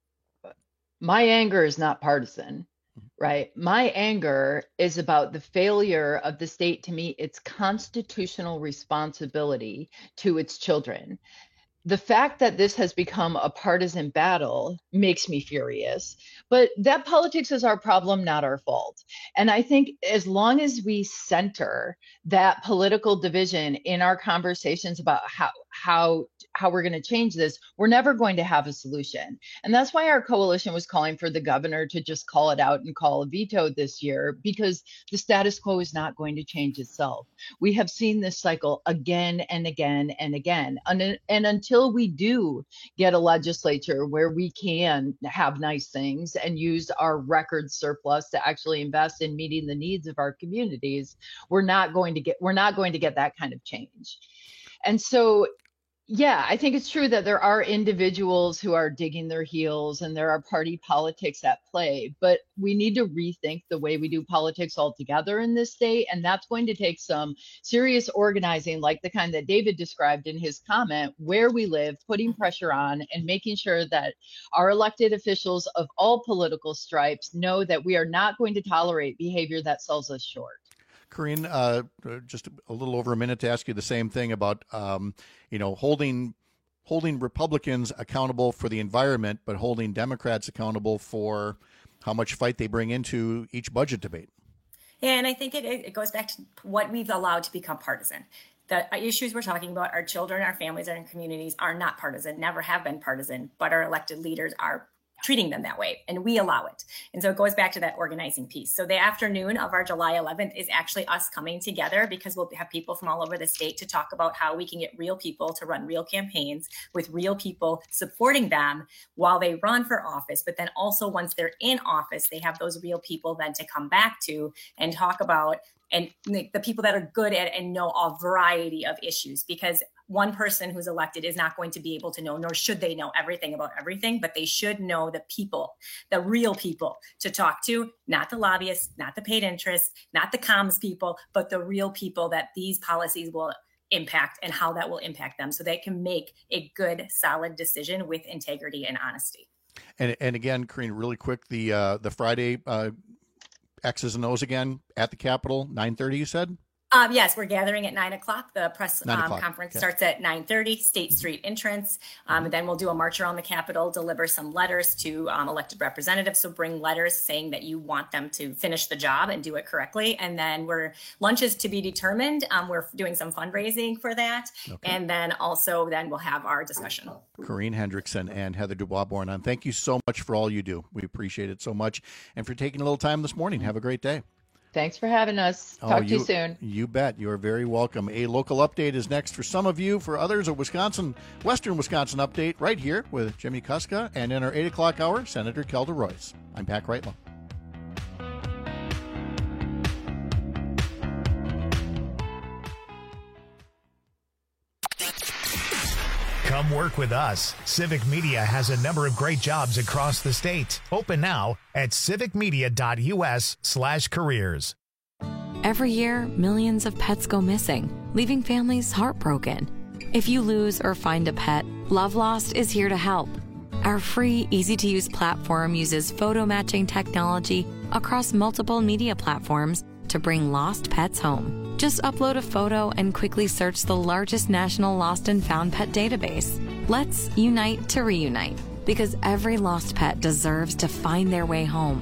[SPEAKER 5] my anger is not partisan. Right. My anger is about the failure of the state to meet its constitutional responsibility to its children. The fact that this has become a partisan battle makes me furious, but that politics is our problem, not our fault. And I think as long as we center that political division in our conversations about how how how we're going to change this, we're never going to have a solution. And that's why our coalition was calling for the governor to just call it out and call a veto this year, because the status quo is not going to change itself. We have seen this cycle again and again and again. And, and until we do get a legislature where we can have nice things and use our record surplus to actually invest in meeting the needs of our communities, we're not going to get, we're not going to get that kind of change. And so, yeah, I think it's true that there are individuals who are digging their heels and there are party politics at play, but we need to rethink the way we do politics altogether in this state. And that's going to take some serious organizing, like the kind that David described in his comment, where we live, putting pressure on and making sure that our elected officials of all political stripes know that we are not going to tolerate behavior that sells us short.
[SPEAKER 15] Karine, uh, just a little over a minute to ask you the same thing about, um, you know, holding holding Republicans accountable for the environment, but holding Democrats accountable for how much fight they bring into each budget debate.
[SPEAKER 8] Yeah, and I think it, it goes back to what we've allowed to become partisan. The issues we're talking about, our children, our families, our communities are not partisan, never have been partisan, but our elected leaders are treating them that way, and we allow it. And so it goes back to that organizing piece. So the afternoon of our July eleventh is actually us coming together, because we'll have people from all over the state to talk about how we can get real people to run real campaigns with real people supporting them while they run for office. But then also once they're in office, they have those real people then to come back to and talk about, and the, the people that are good at and know a variety of issues, because one person who's elected is not going to be able to know, nor should they know everything about everything, but they should know the people, the real people to talk to, not the lobbyists, not the paid interests, not the comms people, but the real people that these policies will impact and how that will impact them, so they can make a good, solid decision with integrity and honesty.
[SPEAKER 15] And and again, Karine, really quick, the uh, the Friday uh, X's and O's again at the Capitol, nine thirty, you said?
[SPEAKER 8] Um, yes, we're gathering at nine o'clock. The press um, conference
[SPEAKER 15] okay.
[SPEAKER 8] starts at nine thirty, State Street entrance. Um, and then we'll do a march around the Capitol, deliver some letters to um, elected representatives. So bring letters saying that you want them to finish the job and do it correctly. And then we're lunch is to be determined. Um, we're doing some fundraising for that. Okay. And then also then we'll have our discussion.
[SPEAKER 15] Karine Hendrickson and Heather Dubois Bornon, thank you so much for all you do. We appreciate it so much. And for taking a little time this morning. Have a great day.
[SPEAKER 5] Thanks for having us. Talk
[SPEAKER 15] oh,
[SPEAKER 5] to you, you soon.
[SPEAKER 15] You bet. You are very welcome. A local update is next for some of you. For others, a Wisconsin, Western Wisconsin update right here with Jimmy Kuska. And in our eight o'clock hour, Senator Kelda Royce. I'm Pat Kreitlow.
[SPEAKER 2] Come work with us. Civic Media has a number of great jobs across the state. Open now at civicmedia.us slash careers.
[SPEAKER 9] Every year, millions of pets go missing, leaving families heartbroken. If you lose or find a pet, Love Lost is here to help. Our free, easy-to-use platform uses photo matching technology across multiple media platforms to bring lost pets home. Just upload a photo and quickly search the largest national lost and found pet database. Let's unite to reunite, because every lost pet deserves to find their way home.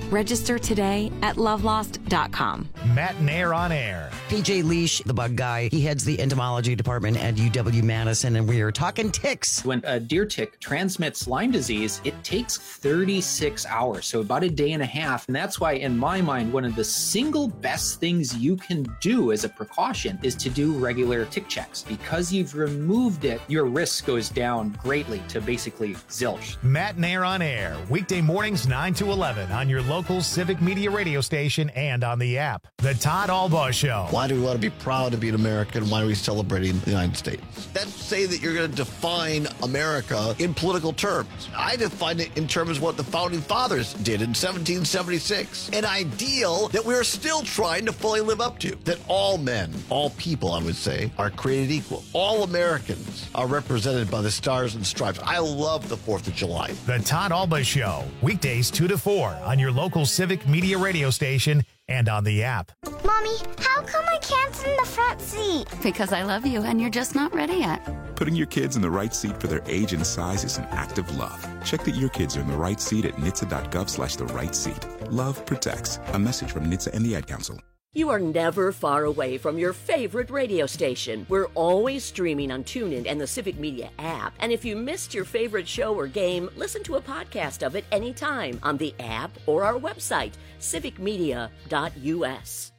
[SPEAKER 9] Register today at lovelost dot com.
[SPEAKER 2] Matt Nair on air.
[SPEAKER 22] P J Leash, the bug guy, he heads the entomology department at U W Madison, and we are talking ticks.
[SPEAKER 4] When a deer tick transmits Lyme disease, it takes thirty-six hours, so about a day and a half. And that's why, in my mind, one of the single best things you can do as a precaution is to do regular tick checks. Because you've removed it, your risk goes down greatly to basically zilch.
[SPEAKER 2] Matt Nair on air, weekday mornings nine to eleven on your local Civic Media radio station and on the app. The Todd Albaugh Show.
[SPEAKER 12] Why do we want to be proud to be an American? Why are we celebrating the United States? Let's say that you're going to define America in political terms. I define it in terms of what the Founding Fathers did in seventeen seventy-six. An ideal that we're still trying to fully live up to. That all men, all people, I would say, are created equal. All Americans are represented by the stars and stripes. I love the fourth of July.
[SPEAKER 2] The Todd Albaugh Show, weekdays two to four on your local Civic Media radio station and on the app.
[SPEAKER 13] Mommy, how come I can't sit in the front seat?
[SPEAKER 18] Because I love you and you're just not ready yet.
[SPEAKER 14] Putting your kids in the right seat for their age and size is an act of love. Check that your kids are in the right seat at N H T S A dot gov slash the right seat. Love protects. A message from N H T S A and the Ad Council.
[SPEAKER 3] You are never far away from your favorite radio station. We're always streaming on TuneIn and the Civic Media app. And if you missed your favorite show or game, listen to a podcast of it anytime on the app or our website, civic media dot u s.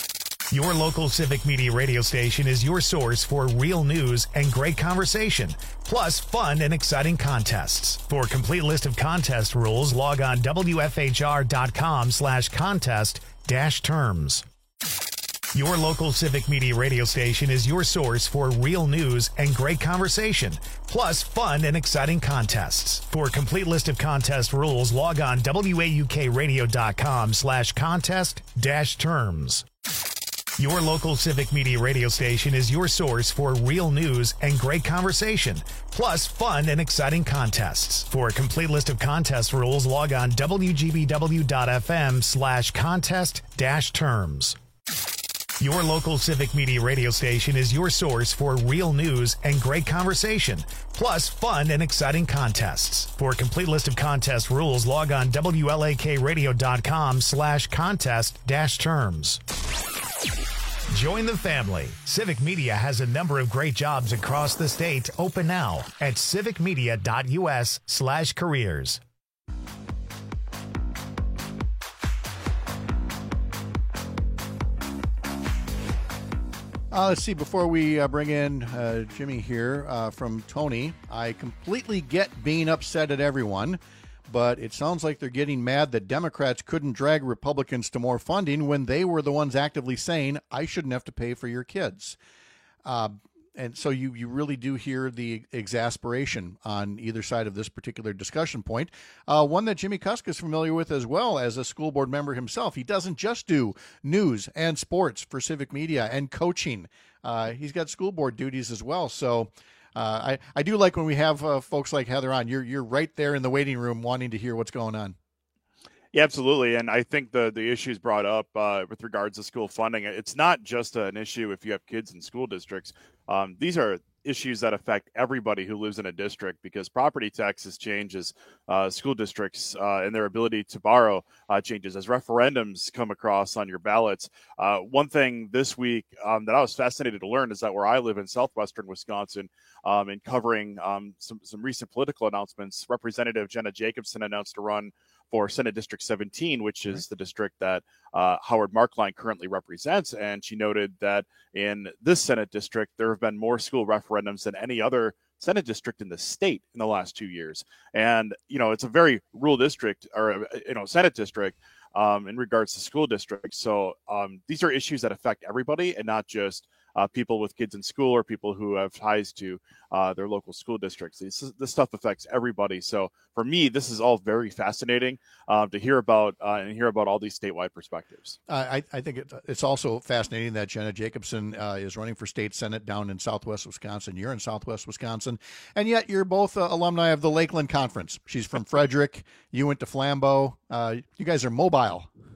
[SPEAKER 2] Your local Civic Media radio station is your source for real news and great conversation, plus fun and exciting contests. For a complete list of contest rules, log on w f h r dot com slash contest dash terms. Your local Civic Media radio station is your source for real news and great conversation, plus fun and exciting contests. For a complete list of contest rules, log on w a u k radio dot com slash contest dash terms. Your local Civic Media radio station is your source for real news and great conversation, plus fun and exciting contests. For a complete list of contest rules, log on w g b w dot f m slash contest dash terms. Your local Civic Media radio station is your source for real news and great conversation, plus fun and exciting contests. For a complete list of contest rules, log on w l a k radio dot com slash contest dash terms. Join the family. Civic Media has a number of great jobs across the state open now at civic media dot u s slash careers.
[SPEAKER 15] Uh, let's see, before we uh, bring in uh, Jimmy here uh, from Tony, I completely get being upset at everyone, but it sounds like they're getting mad that Democrats couldn't drag Republicans to more funding when they were the ones actively saying, I shouldn't have to pay for your kids. Uh, and so you, you really do hear the exasperation on either side of this particular discussion point. Uh, one that Jimmy Kuska is familiar with as well as a school board member himself. He doesn't just do news and sports for Civic Media and coaching. Uh, he's got school board duties as well. So uh, I, I do like when we have uh, folks like Heather on. You're, you're right there in the waiting room wanting to hear what's going on.
[SPEAKER 1] Yeah, absolutely. And I think the, the issues brought up uh, with regards to school funding, it's not just an issue if you have kids in school districts. Um, these are issues that affect everybody who lives in a district because property taxes changes, uh, school districts uh, and their ability to borrow uh, changes as referendums come across on your ballots. Uh, one thing this week um, that I was fascinated to learn is that where I live in southwestern Wisconsin, um, in covering um, some, some recent political announcements, Representative Jenna Jacobson announced to run for Senate District seventeen, which is the district that uh, Howard Markline currently represents. And she noted that in this Senate district, there have been more school referendums than any other Senate district in the state in the last two years. And, you know, it's a very rural district or, you know, Senate district um, in regards to school districts. So um, these are issues that affect everybody and not just uh, people with kids in school or people who have ties to uh, their local school districts. This, this stuff affects everybody. So for me, this is all very fascinating uh, to hear about uh, and hear about all these statewide perspectives.
[SPEAKER 15] Uh, I, I think it, it's also fascinating that Jenna Jacobson uh, is running for state senate down in southwest Wisconsin. You're in southwest Wisconsin, and yet you're both uh, alumni of the Lakeland Conference. She's from Frederick. You went to Flambeau. Uh, you guys are mobile.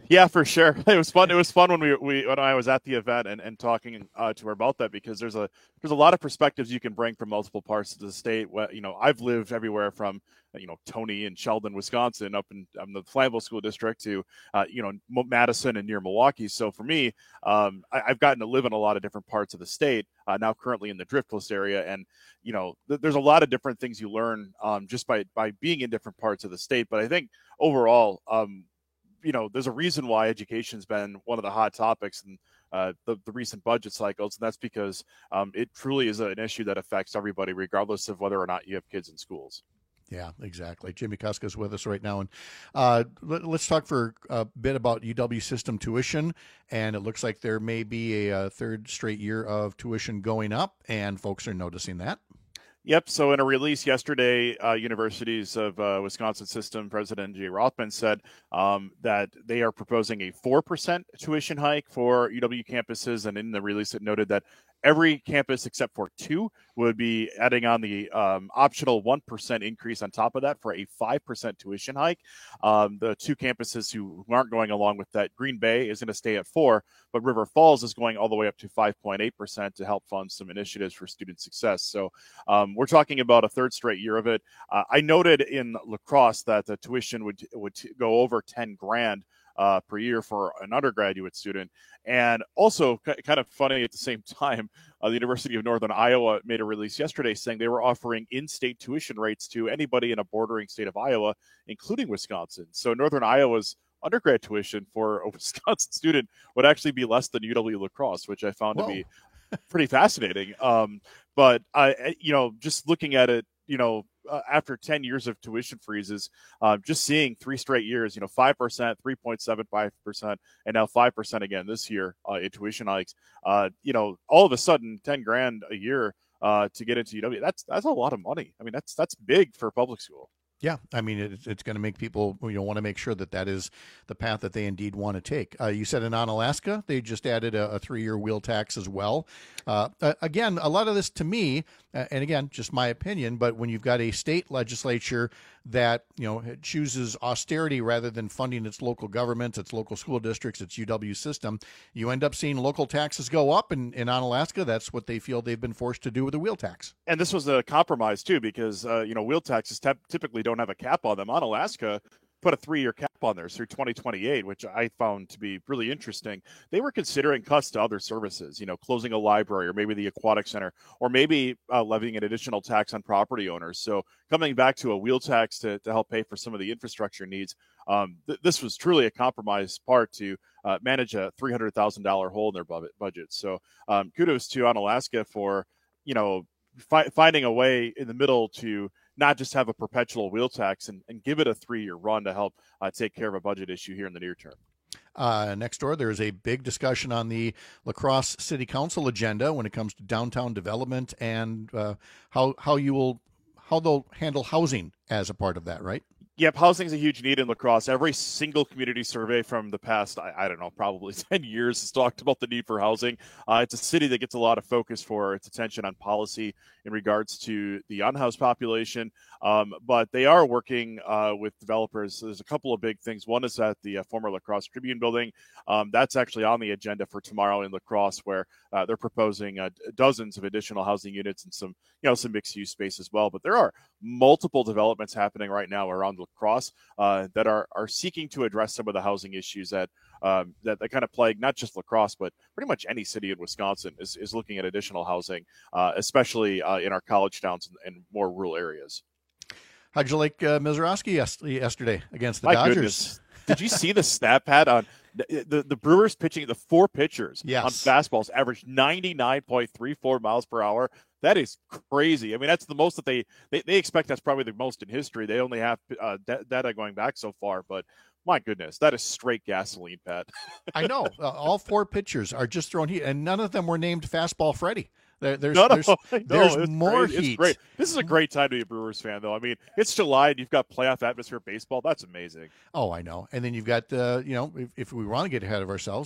[SPEAKER 1] Yeah, for sure. It was fun. It was fun when we, we when I was at the event and, and talking uh, to her about that, because there's a there's a lot of perspectives you can bring from multiple parts of the state. Well, you know, I've lived everywhere from you know Tony and Sheldon, Wisconsin, up in um, the Flammable School District to uh, you know Madison and near Milwaukee. So for me, um, I, I've gotten to live in a lot of different parts of the state. Uh, now currently in the Drift Coast area, and you know th- there's a lot of different things you learn um, just by by being in different parts of the state. But I think overall, um, you know, there's a reason why education's been one of the hot topics in uh, the, the recent budget cycles, and that's because um, it truly is an issue that affects everybody, regardless of whether or not you have kids in schools.
[SPEAKER 15] Yeah, exactly. Jimmy Kuska is with us right now. And uh, let, let's talk for a bit about U W system tuition. And it looks like there may be a, a third straight year of tuition going up, and folks are noticing that.
[SPEAKER 1] Yep. So in a release yesterday, uh, Universities of uh, Wisconsin System President Jay Rothman said um, that they are proposing a four percent tuition hike for U W campuses. And in the release, it noted that every campus except for two would be adding on the um, optional one percent increase on top of that for a five percent tuition hike. Um, the two campuses who aren't going along with that, Green Bay is going to stay at four, but River Falls is going all the way up to five point eight percent to help fund some initiatives for student success. So um, we're talking about a third straight year of it. Uh, I noted in La Crosse that the tuition would, would go over ten grand Uh, per year for an undergraduate student. And also c- kind of funny at the same time, uh, the University of Northern Iowa made a release yesterday saying they were offering in-state tuition rates to anybody in a bordering state of Iowa, including Wisconsin. So Northern Iowa's undergrad tuition for a Wisconsin student would actually be less than U W La Crosse, which I found Whoa. to be pretty fascinating. Um, but, I, you know, just looking at it, you know, Uh, after ten years of tuition freezes, uh, just seeing three straight years, you know, five percent, three point seven five percent, and now five percent again this year uh, in tuition hikes, uh, you know, all of a sudden ten grand a year uh, to get into U W, that's, that's a lot of money. I mean, that's, that's big for public school.
[SPEAKER 15] Yeah, I mean, it, it's going to make people, you know, want to make sure that that is the path that they indeed want to take. Uh, you said in Onalaska, they just added a, a three-year wheel tax as well. Uh, uh, again, a lot of this to me, uh, and again, just my opinion, but when you've got a state legislature that, you know, chooses austerity rather than funding its local governments, its local school districts, its U W system, you end up seeing local taxes go up. And in Onalaska, that's what they feel they've been forced to do with the wheel tax.
[SPEAKER 1] And this was a compromise, too, because, uh, you know, wheel taxes te- typically don't have a cap on them. Onalaska put a three-year cap on theirs through twenty twenty-eight, which I found to be really interesting. They were considering cuts to other services, you know, closing a library or maybe the aquatic center, or maybe uh, levying an additional tax on property owners. So coming back to a wheel tax to, to help pay for some of the infrastructure needs, um, th- this was truly a compromise part to uh, manage a three hundred thousand dollars hole in their bu- budget. So um, kudos to Onalaska for, you know, fi- finding a way in the middle to not just have a perpetual wheel tax and, and give it a three-year run to help uh, take care of a budget issue here in the near term.
[SPEAKER 15] Uh, next door, there's a big discussion on the La Crosse City Council agenda when it comes to downtown development and uh, how how you will how they'll handle housing as a part of that, right?
[SPEAKER 1] Yep, housing is a huge need in La Crosse. Every single community survey from the past, I, I don't know, probably ten years has talked about the need for housing. Uh, it's a city that gets a lot of focus for its attention on policy in regards to the unhoused population, um, but they are working uh, with developers. There's a couple of big things. One is at the uh, former La Crosse Tribune building. Um, that's actually on the agenda for tomorrow in La Crosse, where uh, they're proposing uh, dozens of additional housing units and some, you know, some mixed-use space as well. But there are multiple developments happening right now around La Crosse uh, that are are seeking to address some of the housing issues that um, that, that kind of plague not just La Crosse, but pretty much any city in Wisconsin is, is looking at additional housing, uh, especially uh, in our college towns and, and more rural areas.
[SPEAKER 15] How'd you like uh, Mizorowski yesterday against the
[SPEAKER 1] My
[SPEAKER 15] Dodgers?
[SPEAKER 1] Goodness. Did you see the stat pad on the, the, the Brewers pitching? The four pitchers
[SPEAKER 15] yes.
[SPEAKER 1] on fastballs averaged ninety-nine point three four miles per hour. That is crazy. I mean, that's the most that they, they, they expect. That's probably the most in history. They only have uh, data going back so far, but my goodness, that is straight gasoline, Pat.
[SPEAKER 15] I know. Uh, all four pitchers are just throwing heat, and none of them were named Fastball Freddy. There, there's
[SPEAKER 1] no, no,
[SPEAKER 15] there's,
[SPEAKER 1] no,
[SPEAKER 15] there's
[SPEAKER 1] it's
[SPEAKER 15] more
[SPEAKER 1] great.
[SPEAKER 15] heat.
[SPEAKER 1] It's great. This is a great time to be a Brewers fan, though. I mean, it's July, and you've got playoff atmosphere baseball. That's amazing.
[SPEAKER 15] Oh, I know. And then you've got, uh, you know, if, if we want to get ahead of ourselves,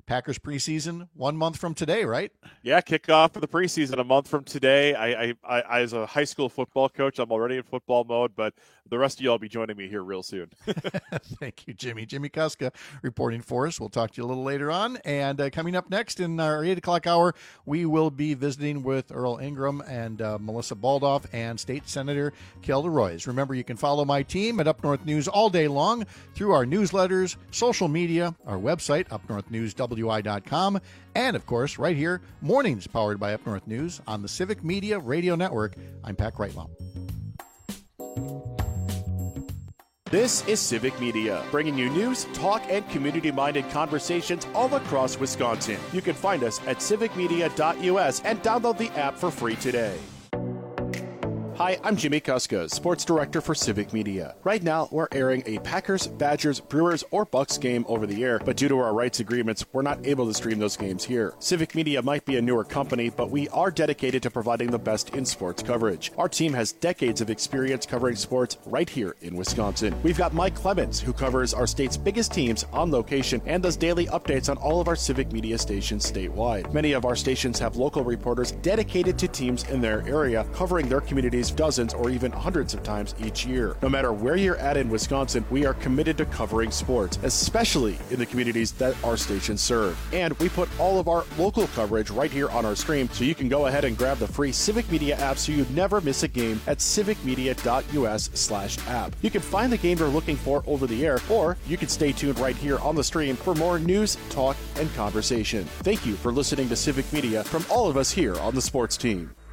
[SPEAKER 15] Packers preseason one month from today, right?
[SPEAKER 1] Yeah, kickoff for the preseason a month from today. I, I, I, as a high school football coach, I'm already in football mode, but the rest of you will be joining me here real soon.
[SPEAKER 15] Thank you, Jimmy. Jimmy Kuska reporting for us. We'll talk to you a little later on. And uh, coming up next in our eight o'clock hour, we will be visiting with Earl Ingram and uh, Melissa Baldoff and State Senator Kelda Roys. Remember, you can follow my team at Up North News all day long through our newsletters, social media, our website, up north news w i dot com, and, of course, right here, mornings powered by Up North News on the Civic Media Radio Network. I'm Pat Kreitlow.
[SPEAKER 1] This is Civic Media, bringing you news, talk, and community-minded conversations all across Wisconsin. You can find us at civic media dot u s and download the app for free today. Hi, I'm Jimmy Kuska, Sports Director for Civic Media. Right now, we're airing a Packers, Badgers, Brewers, or Bucks game over the air, but due to our rights agreements, we're not able to stream those games here. Civic Media might be a newer company, but we are dedicated to providing the best in sports coverage. Our team has decades of experience covering sports right here in Wisconsin. We've got Mike Clemens, who covers our state's biggest teams on location and does daily updates on all of our Civic Media stations statewide. Many of our stations have local reporters dedicated to teams in their area, covering their communities dozens or even hundreds of times each year. No matter where you're at in Wisconsin, we are committed to covering sports, especially in the communities that our stations serve. And we put all of our local coverage right here on our stream, so you can go ahead and grab the free Civic Media app so you never miss a game at civic media dot u s slash app. You can find the game you're looking for over the air, or you can stay tuned right here on the stream for more news, talk, and conversation. Thank you for listening to Civic Media from all of us here on the sports team.